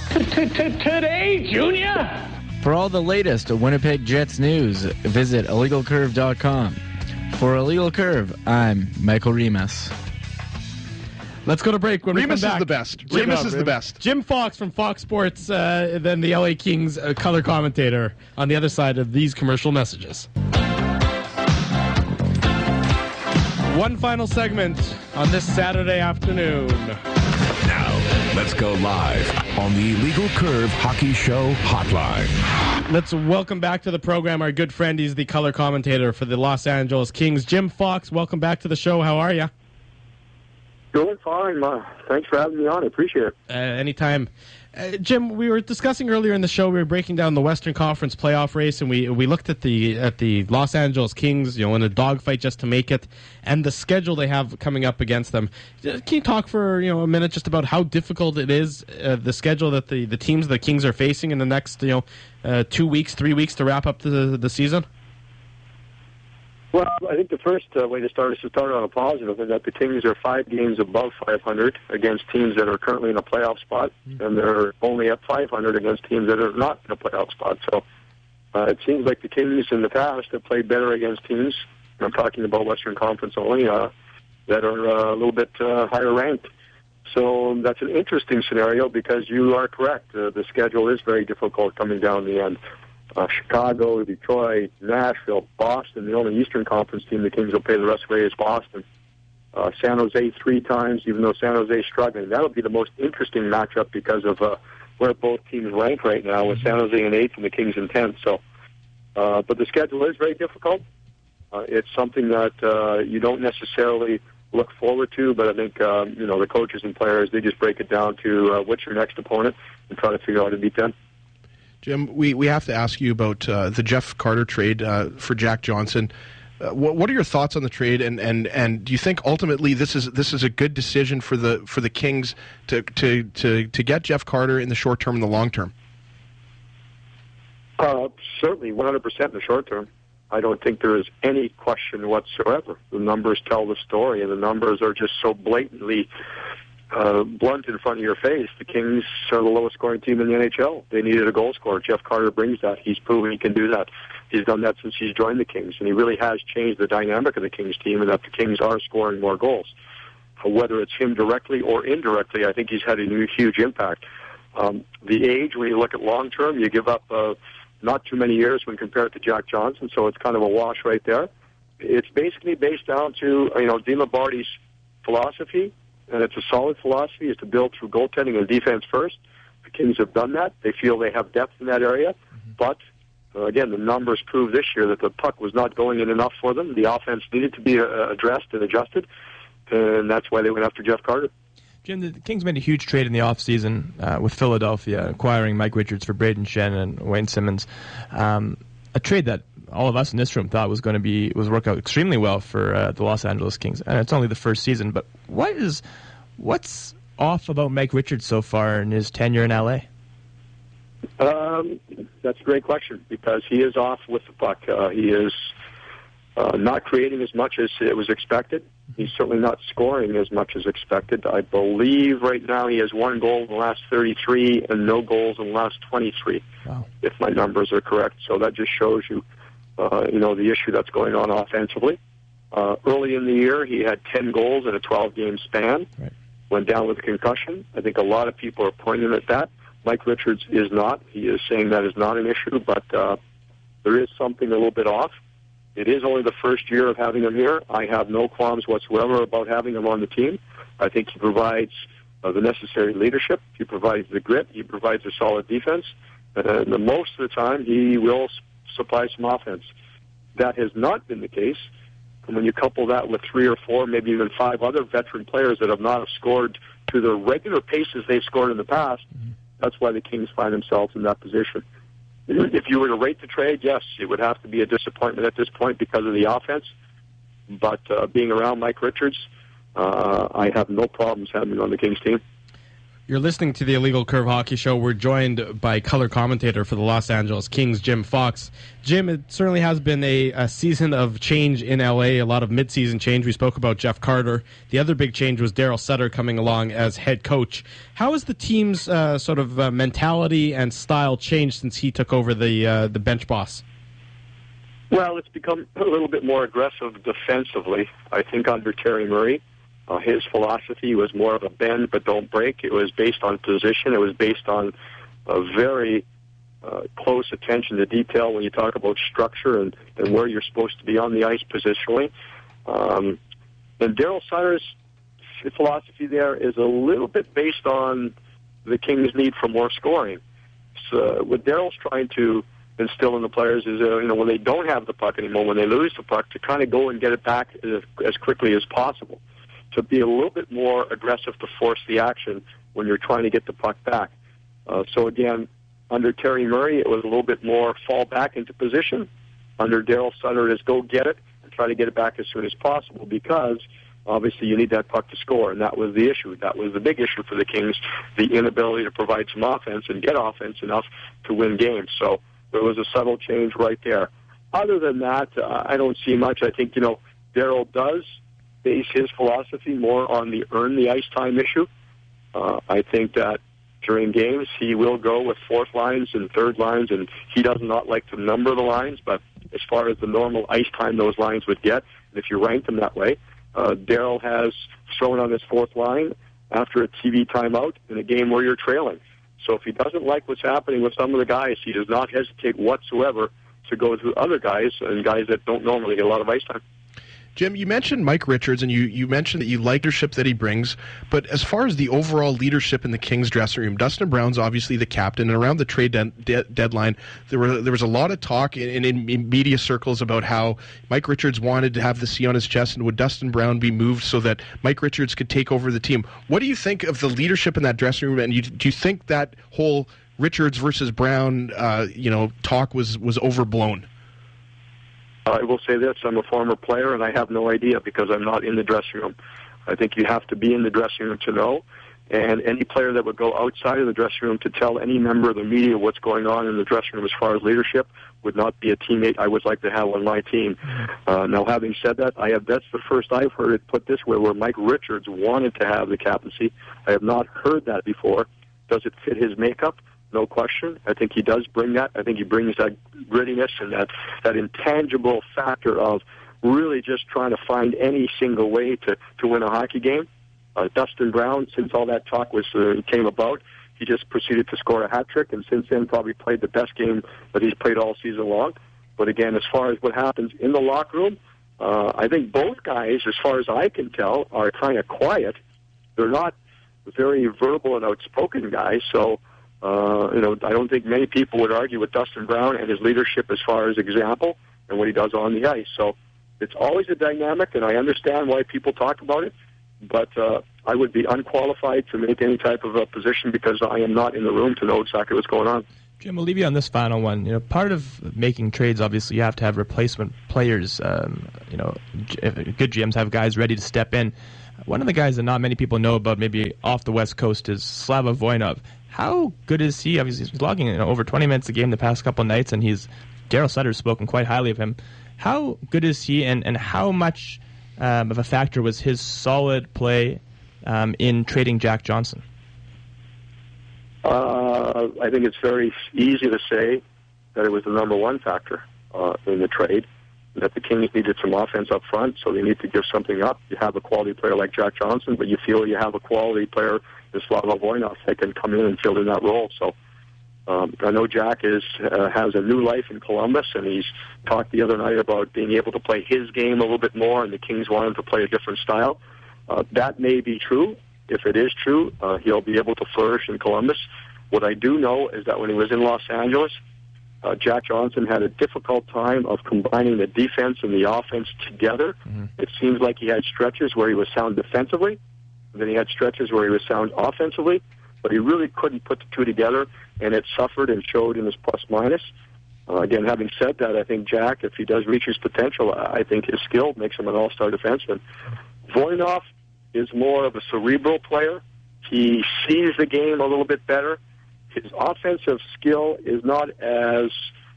Today, Junior? For all the latest Winnipeg Jets news, visit illegal curve dot com. For Illegal Curve, I'm Michael Remus. Let's go to break. When Remus we come is back, the best. Jim- Remus is the best. Jim Fox from Fox Sports, uh, then the L A Kings uh, color commentator on the other side of these commercial messages. One final segment on this Saturday afternoon. Now, let's go live on the Illegal Curve Hockey Show hotline. Let's welcome back to the program our good friend. He's the color commentator for the Los Angeles Kings. Jim Fox, welcome back to the show. How are you? Doing fine. Uh, thanks for having me on. I appreciate it. Uh, anytime. Uh, Jim, we were discussing earlier in the show, we were breaking down the Western Conference playoff race, and we we looked at the at the Los Angeles Kings, you know, in a dogfight just to make it, and the schedule they have coming up against them. Uh, Can you talk for you know a minute just about how difficult it is, uh, the schedule that the, the teams the Kings are facing in the next you know uh, two weeks, three weeks to wrap up the the season? Well, I think the first uh, way to start is to start on a positive, and that the Kings are five games above five hundred against teams that are currently in a playoff spot, mm-hmm. and they're only at five hundred against teams that are not in a playoff spot. So uh, it seems like the Kings in the past have played better against teams, and I'm talking about Western Conference only, uh, that are uh, a little bit uh, higher ranked. So that's an interesting scenario because you are correct. Uh, the schedule is very difficult coming down the end. Uh, Chicago, Detroit, Nashville, Boston. The only Eastern Conference team the Kings will play the rest of the way is Boston. Uh, San Jose three times, even though San Jose is struggling. That'll be the most interesting matchup because of uh, where both teams rank right now, with San Jose in eighth and the Kings in tenth. So, uh, but the schedule is very difficult. Uh, it's something that uh, you don't necessarily look forward to, but I think um, you know the coaches and players, they just break it down to uh, what's your next opponent and try to figure out how to beat them. Jim, we, we have to ask you about uh, the Jeff Carter trade uh, for Jack Johnson. Uh, what, what are your thoughts on the trade, and, and, and do you think ultimately this is this is a good decision for the for the Kings to to, to, to get Jeff Carter in the short term and the long term? Uh, certainly, one hundred percent in the short term. I don't think there is any question whatsoever. The numbers tell the story, and the numbers are just so blatantly Uh, blunt in front of your face. The Kings are the lowest scoring team in the N H L. They needed a goal scorer. Jeff Carter brings that. He's proven he can do that. He's done that since he's joined the Kings, and he really has changed the dynamic of the Kings team, and that the Kings are scoring more goals. Uh, whether it's him directly or indirectly, I think he's had a new, huge impact. Um, the age, when you look at long term, you give up uh, not too many years when compared to Jack Johnson, so it's kind of a wash right there. It's basically based down to, you know, Dean Lombardi's philosophy, and it's a solid philosophy, is to build through goaltending and defense first. The Kings have done that. They feel they have depth in that area. Mm-hmm. But, uh, again, the numbers prove this year that the puck was not going in enough for them. The offense needed to be uh, addressed and adjusted, and that's why they went after Jeff Carter. Jim, the Kings made a huge trade in the offseason uh, with Philadelphia, acquiring Mike Richards for Braden Shen and Wayne Simmons. Um, a trade that all of us in this room thought was going to be was work out extremely well for uh, the Los Angeles Kings, and it's only the first season. But what is what's off about Mike Richards so far in his tenure in L A? Um, that's a great question because he is off with the puck. Uh, he is uh, not creating as much as it was expected. He's certainly not scoring as much as expected. I believe right now he has one goal in the last thirty-three and no goals in the last twenty-three, wow. if my numbers are correct. So that just shows you, uh, you know, the issue that's going on offensively. Uh, early in the year, he had ten goals in a twelve-game span. Right. Went down with a concussion. I think a lot of people are pointing at that. Mike Richards is not. He is saying that is not an issue, but uh, there is something a little bit off. It is only the first year of having him here. I have no qualms whatsoever about having him on the team. I think he provides uh, the necessary leadership. He provides the grit. He provides a solid defense. And the most of the time, he will s- supply some offense. That has not been the case. And when you couple that with three or four, maybe even five other veteran players that have not scored to the regular paces they've scored in the past, mm-hmm. that's why the Kings find themselves in that position. If you were to rate the trade, yes, it would have to be a disappointment at this point because of the offense. But uh, being around Mike Richards, uh, I have no problems having him on the Kings team. You're listening to the Illegal Curve Hockey Show. We're joined by color commentator for the Los Angeles Kings, Jim Fox. Jim, it certainly has been a, a season of change in L A, a lot of midseason change. We spoke about Jeff Carter. The other big change was Daryl Sutter coming along as head coach. How has the team's uh, sort of uh, mentality and style changed since he took over the uh, the bench boss? Well, it's become a little bit more aggressive defensively, I think, under Terry Murray. Uh, his philosophy was more of a bend but don't break. It was based on position. It was based on a very uh, close attention to detail when you talk about structure and, and where you're supposed to be on the ice positionally. Um, and Daryl Sutter's philosophy there is a little bit based on the Kings' need for more scoring. So what Daryl's trying to instill in the players is, uh, you know, when they don't have the puck anymore, when they lose the puck, to kind of go and get it back as, as quickly as possible. To be a little bit more aggressive to force the action when you're trying to get the puck back. Uh, so again, under Terry Murray, it was a little bit more fall back into position. Under Daryl Sutter, it is go get it and try to get it back as soon as possible because obviously you need that puck to score, and that was the issue. That was the big issue for the Kings, the inability to provide some offense and get offense enough to win games. So there was a subtle change right there. other than that, uh, I don't see much. I think, you know, Daryl does base his philosophy more on the earn the ice time issue. Uh, I think that during games he will go with fourth lines and third lines, and he does not like to number the lines, but as far as the normal ice time those lines would get, and if you rank them that way, uh, Daryl has thrown on his fourth line after a T V timeout in a game where you're trailing. So if he doesn't like what's happening with some of the guys, he does not hesitate whatsoever to go to other guys and guys that don't normally get a lot of ice time. Jim, you mentioned Mike Richards, and you, you mentioned that you like leadership that he brings, but as far as the overall leadership in the Kings dressing room, Dustin Brown's obviously the captain, and around the trade de- de- deadline, there were there was a lot of talk in, in, in media circles about how Mike Richards wanted to have the C on his chest, and would Dustin Brown be moved so that Mike Richards could take over the team. What do you think of the leadership in that dressing room, and you, do you think that whole Richards versus Brown uh, you know, talk was, was overblown? I will say this, I'm a former player, and I have no idea because I'm not in the dressing room. I think you have to be in the dressing room to know, and any player that would go outside of the dressing room to tell any member of the media what's going on in the dressing room as far as leadership would not be a teammate I would like to have on my team. Uh, now, having said that, I have that's the first I've heard it put this way, where Mike Richards wanted to have the captaincy. I have not heard that before. Does it fit his makeup? No question. I think he does bring that. I think he brings that grittiness and that, that intangible factor of really just trying to find any single way to, to win a hockey game. Uh, Dustin Brown, since all that talk was uh, came about, he just proceeded to score a hat trick, and since then probably played the best game that he's played all season long. But again, as far as what happens in the locker room, uh, I think both guys, as far as I can tell, are kind of quiet. They're not very verbal and outspoken guys, so Uh, you know, I don't think many people would argue with Dustin Brown and his leadership as far as example and what he does on the ice. So it's always a dynamic, and I understand why people talk about it, but uh, I would be unqualified to make any type of a position because I am not in the room to know exactly what's going on. Jim, we'll leave you on this final one. You know, part of making trades, obviously, you have to have replacement players. Um, you know, good G Ms have guys ready to step in. One of the guys that not many people know about, maybe off the West Coast, is Slava Voinov. How good is he? Obviously, he's logging you know, over twenty minutes a game the past couple nights, and he's Daryl Sutter's spoken quite highly of him. How good is he, and, and how much um, of a factor was his solid play um, in trading Jack Johnson? Uh, I think it's very easy to say that it was the number one factor uh, in the trade, that the Kings needed some offense up front, so they need to give something up. You have a quality player like Jack Johnson, but you feel you have a quality player in Slava Voinov that can come in and fill in that role. So um, I know Jack is uh, has a new life in Columbus, and he's talked the other night about being able to play his game a little bit more, and the Kings want him to play a different style. Uh, that may be true. If it is true, uh, he'll be able to flourish in Columbus. What I do know is that when he was in Los Angeles, Uh, Jack Johnson had a difficult time of combining the defense and the offense together. Mm-hmm. It seems like he had stretches where he was sound defensively, and then he had stretches where he was sound offensively, but he really couldn't put the two together, and it suffered and showed in his plus-minus. Uh, again, having said that, I think Jack, if he does reach his potential, I think his skill makes him an all-star defenseman. Voinov is more of a cerebral player. He sees the game a little bit better. His offensive skill is not as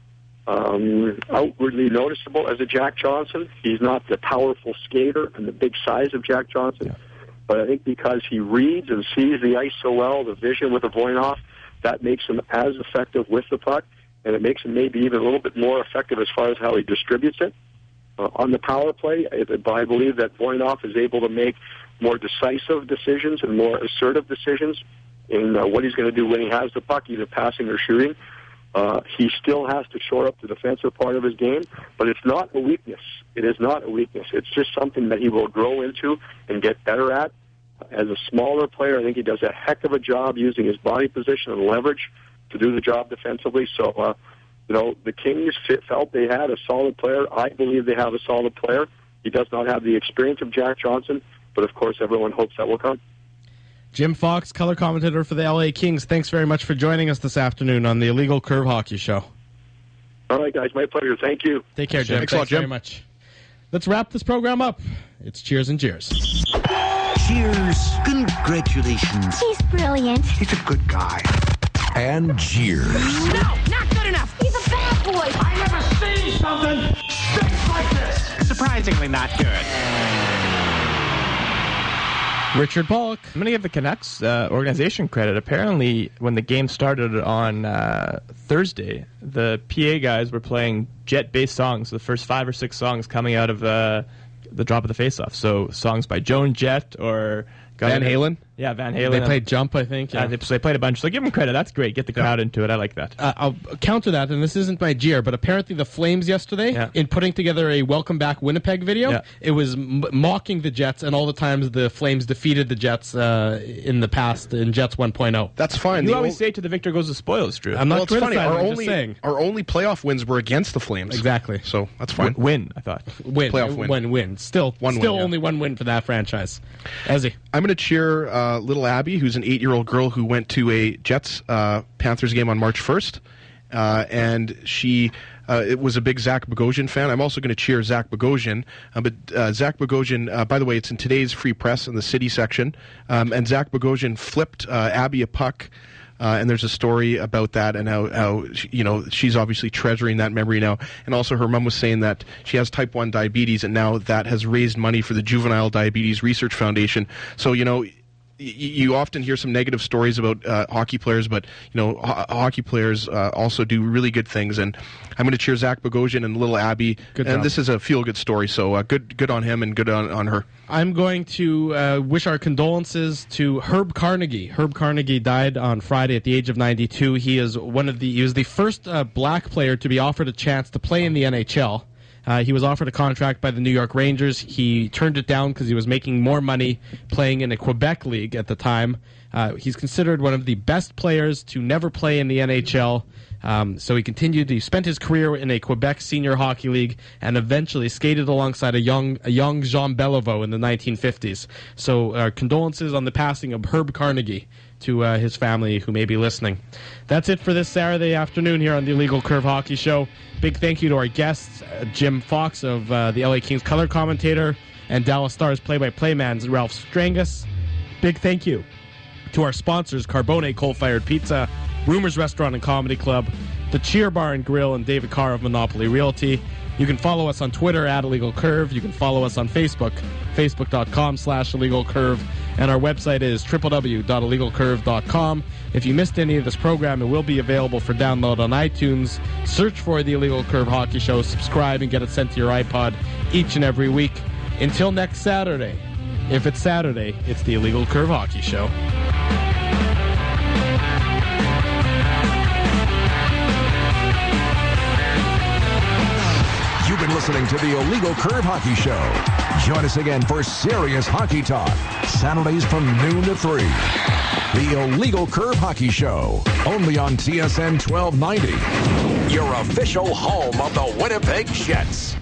um, outwardly noticeable as a Jack Johnson. He's not the powerful skater and the big size of Jack Johnson. Yeah. But I think because he reads and sees the ice so well, the vision with the Voinov, that makes him as effective with the puck, and it makes him maybe even a little bit more effective as far as how he distributes it. Uh, on the power play, I, I believe that Voinov is able to make more decisive decisions and more assertive decisions in uh, what he's going to do when he has the puck, either passing or shooting. Uh, he still has to shore up the defensive part of his game, but it's not a weakness. It is not a weakness. It's just something that he will grow into and get better at. As a smaller player, I think he does a heck of a job using his body position and leverage to do the job defensively. So, uh, you know, the Kings fit, felt they had a solid player. I believe they have a solid player. He does not have the experience of Jack Johnson, but of course everyone hopes that will come. Jim Fox, color commentator for the L A Kings, thanks very much for joining us this afternoon on the Illegal Curve Hockey Show. All right, guys, my pleasure. Thank you. Take care, Jim. Thanks, thanks a lot, Jim. very much. Let's wrap this program up. It's Cheers and Jeers. Cheers. Congratulations. He's brilliant. He's a good guy. And Jeers. No, not good enough. He's a bad boy. I never seen me something stinks like this. Surprisingly not good. Richard Pollock. I'm going to give the Canucks uh, organization credit. Apparently, when the game started on uh, Thursday, the P A guys were playing Jet-based songs, the first five or six songs coming out of uh, the drop of the face-off. So songs by Joan Jett or... Van Halen? Yeah, Van Halen. They played Jump, I think. Yeah. Uh, they, so they played a bunch. So give them credit. That's great. Get the crowd yeah. into it. I like that. Uh, I'll counter that, and this isn't my jeer, but apparently the Flames yesterday, yeah. in putting together a Welcome Back Winnipeg video, yeah. it was m- mocking the Jets and all the times the Flames defeated the Jets uh, in the past in Jets one point oh. That's fine. You the always old... say to the victor goes the spoils, Drew. I'm not well, it's funny. Our I'm only, just saying. Our only playoff wins were against the Flames. Exactly. So that's fine. W- win, I thought. Win. Playoff win. Win, win. Still, one still win, yeah. only one win for that franchise. Ezzy. I'm going to cheer uh, little Abby, who's an eight-year-old girl who went to a Jets uh, Panthers game on March first, uh, and she uh, it was a big Zach Bogosian fan. I'm also going to cheer Zach Bogosian, uh, but uh, Zach Bogosian, uh, by the way, it's in today's Free Press in the City section, um, and Zach Bogosian flipped uh, Abby a puck. Uh, and there's a story about that and how, how she, you know, she's obviously treasuring that memory now. And also her mom was saying that she has type one diabetes, and now that has raised money for the Juvenile Diabetes Research Foundation. So, you know, you often hear some negative stories about uh, hockey players, but you know ho- hockey players uh, also do really good things. And I'm going to cheer Zach Bogosian and little Abby. Good and job. This is a feel-good story, so uh, good, good on him and good on, on her. I'm going to uh, wish our condolences to Herb Carnegie. Herb Carnegie died on Friday at the age of ninety-two. He is one of the he was the first uh, black player to be offered a chance to play in the N H L. Uh, he was offered a contract by the New York Rangers. He turned it down because he was making more money playing in a Quebec league at the time. Uh, he's considered one of the best players to never play in the N H L. Um, so he continued. He spent his career in a Quebec senior hockey league and eventually skated alongside a young, a young Jean Beliveau in the nineteen fifties. So uh, condolences on the passing of Herb Carnegie to uh, his family who may be listening. That's it for this Saturday afternoon here on the Illegal Curve Hockey Show. Big thank you to our guests, uh, Jim Fox of uh, the L A Kings color commentator and Dallas Stars play-by-play man Ralph Strangus. Big thank you to our sponsors, Carbone Coal-Fired Pizza, Rumors Restaurant and Comedy Club, The Cheer Bar and Grill, and David Carr of Monopoly Realty. You can follow us on Twitter at Illegal Curve. You can follow us on Facebook, facebook.com slash Illegal Curve. And our website is w w w dot illegal curve dot com. If you missed any of this program, it will be available for download on iTunes. Search for the Illegal Curve Hockey Show, subscribe, and get it sent to your iPod each and every week. Until next Saturday. If it's Saturday, it's the Illegal Curve Hockey Show. You've been listening to the Illegal Curve Hockey Show. Join us again for serious hockey talk, Saturdays from noon to three. The Illegal Curve Hockey Show, only on T S N twelve ninety. Your official home of the Winnipeg Jets.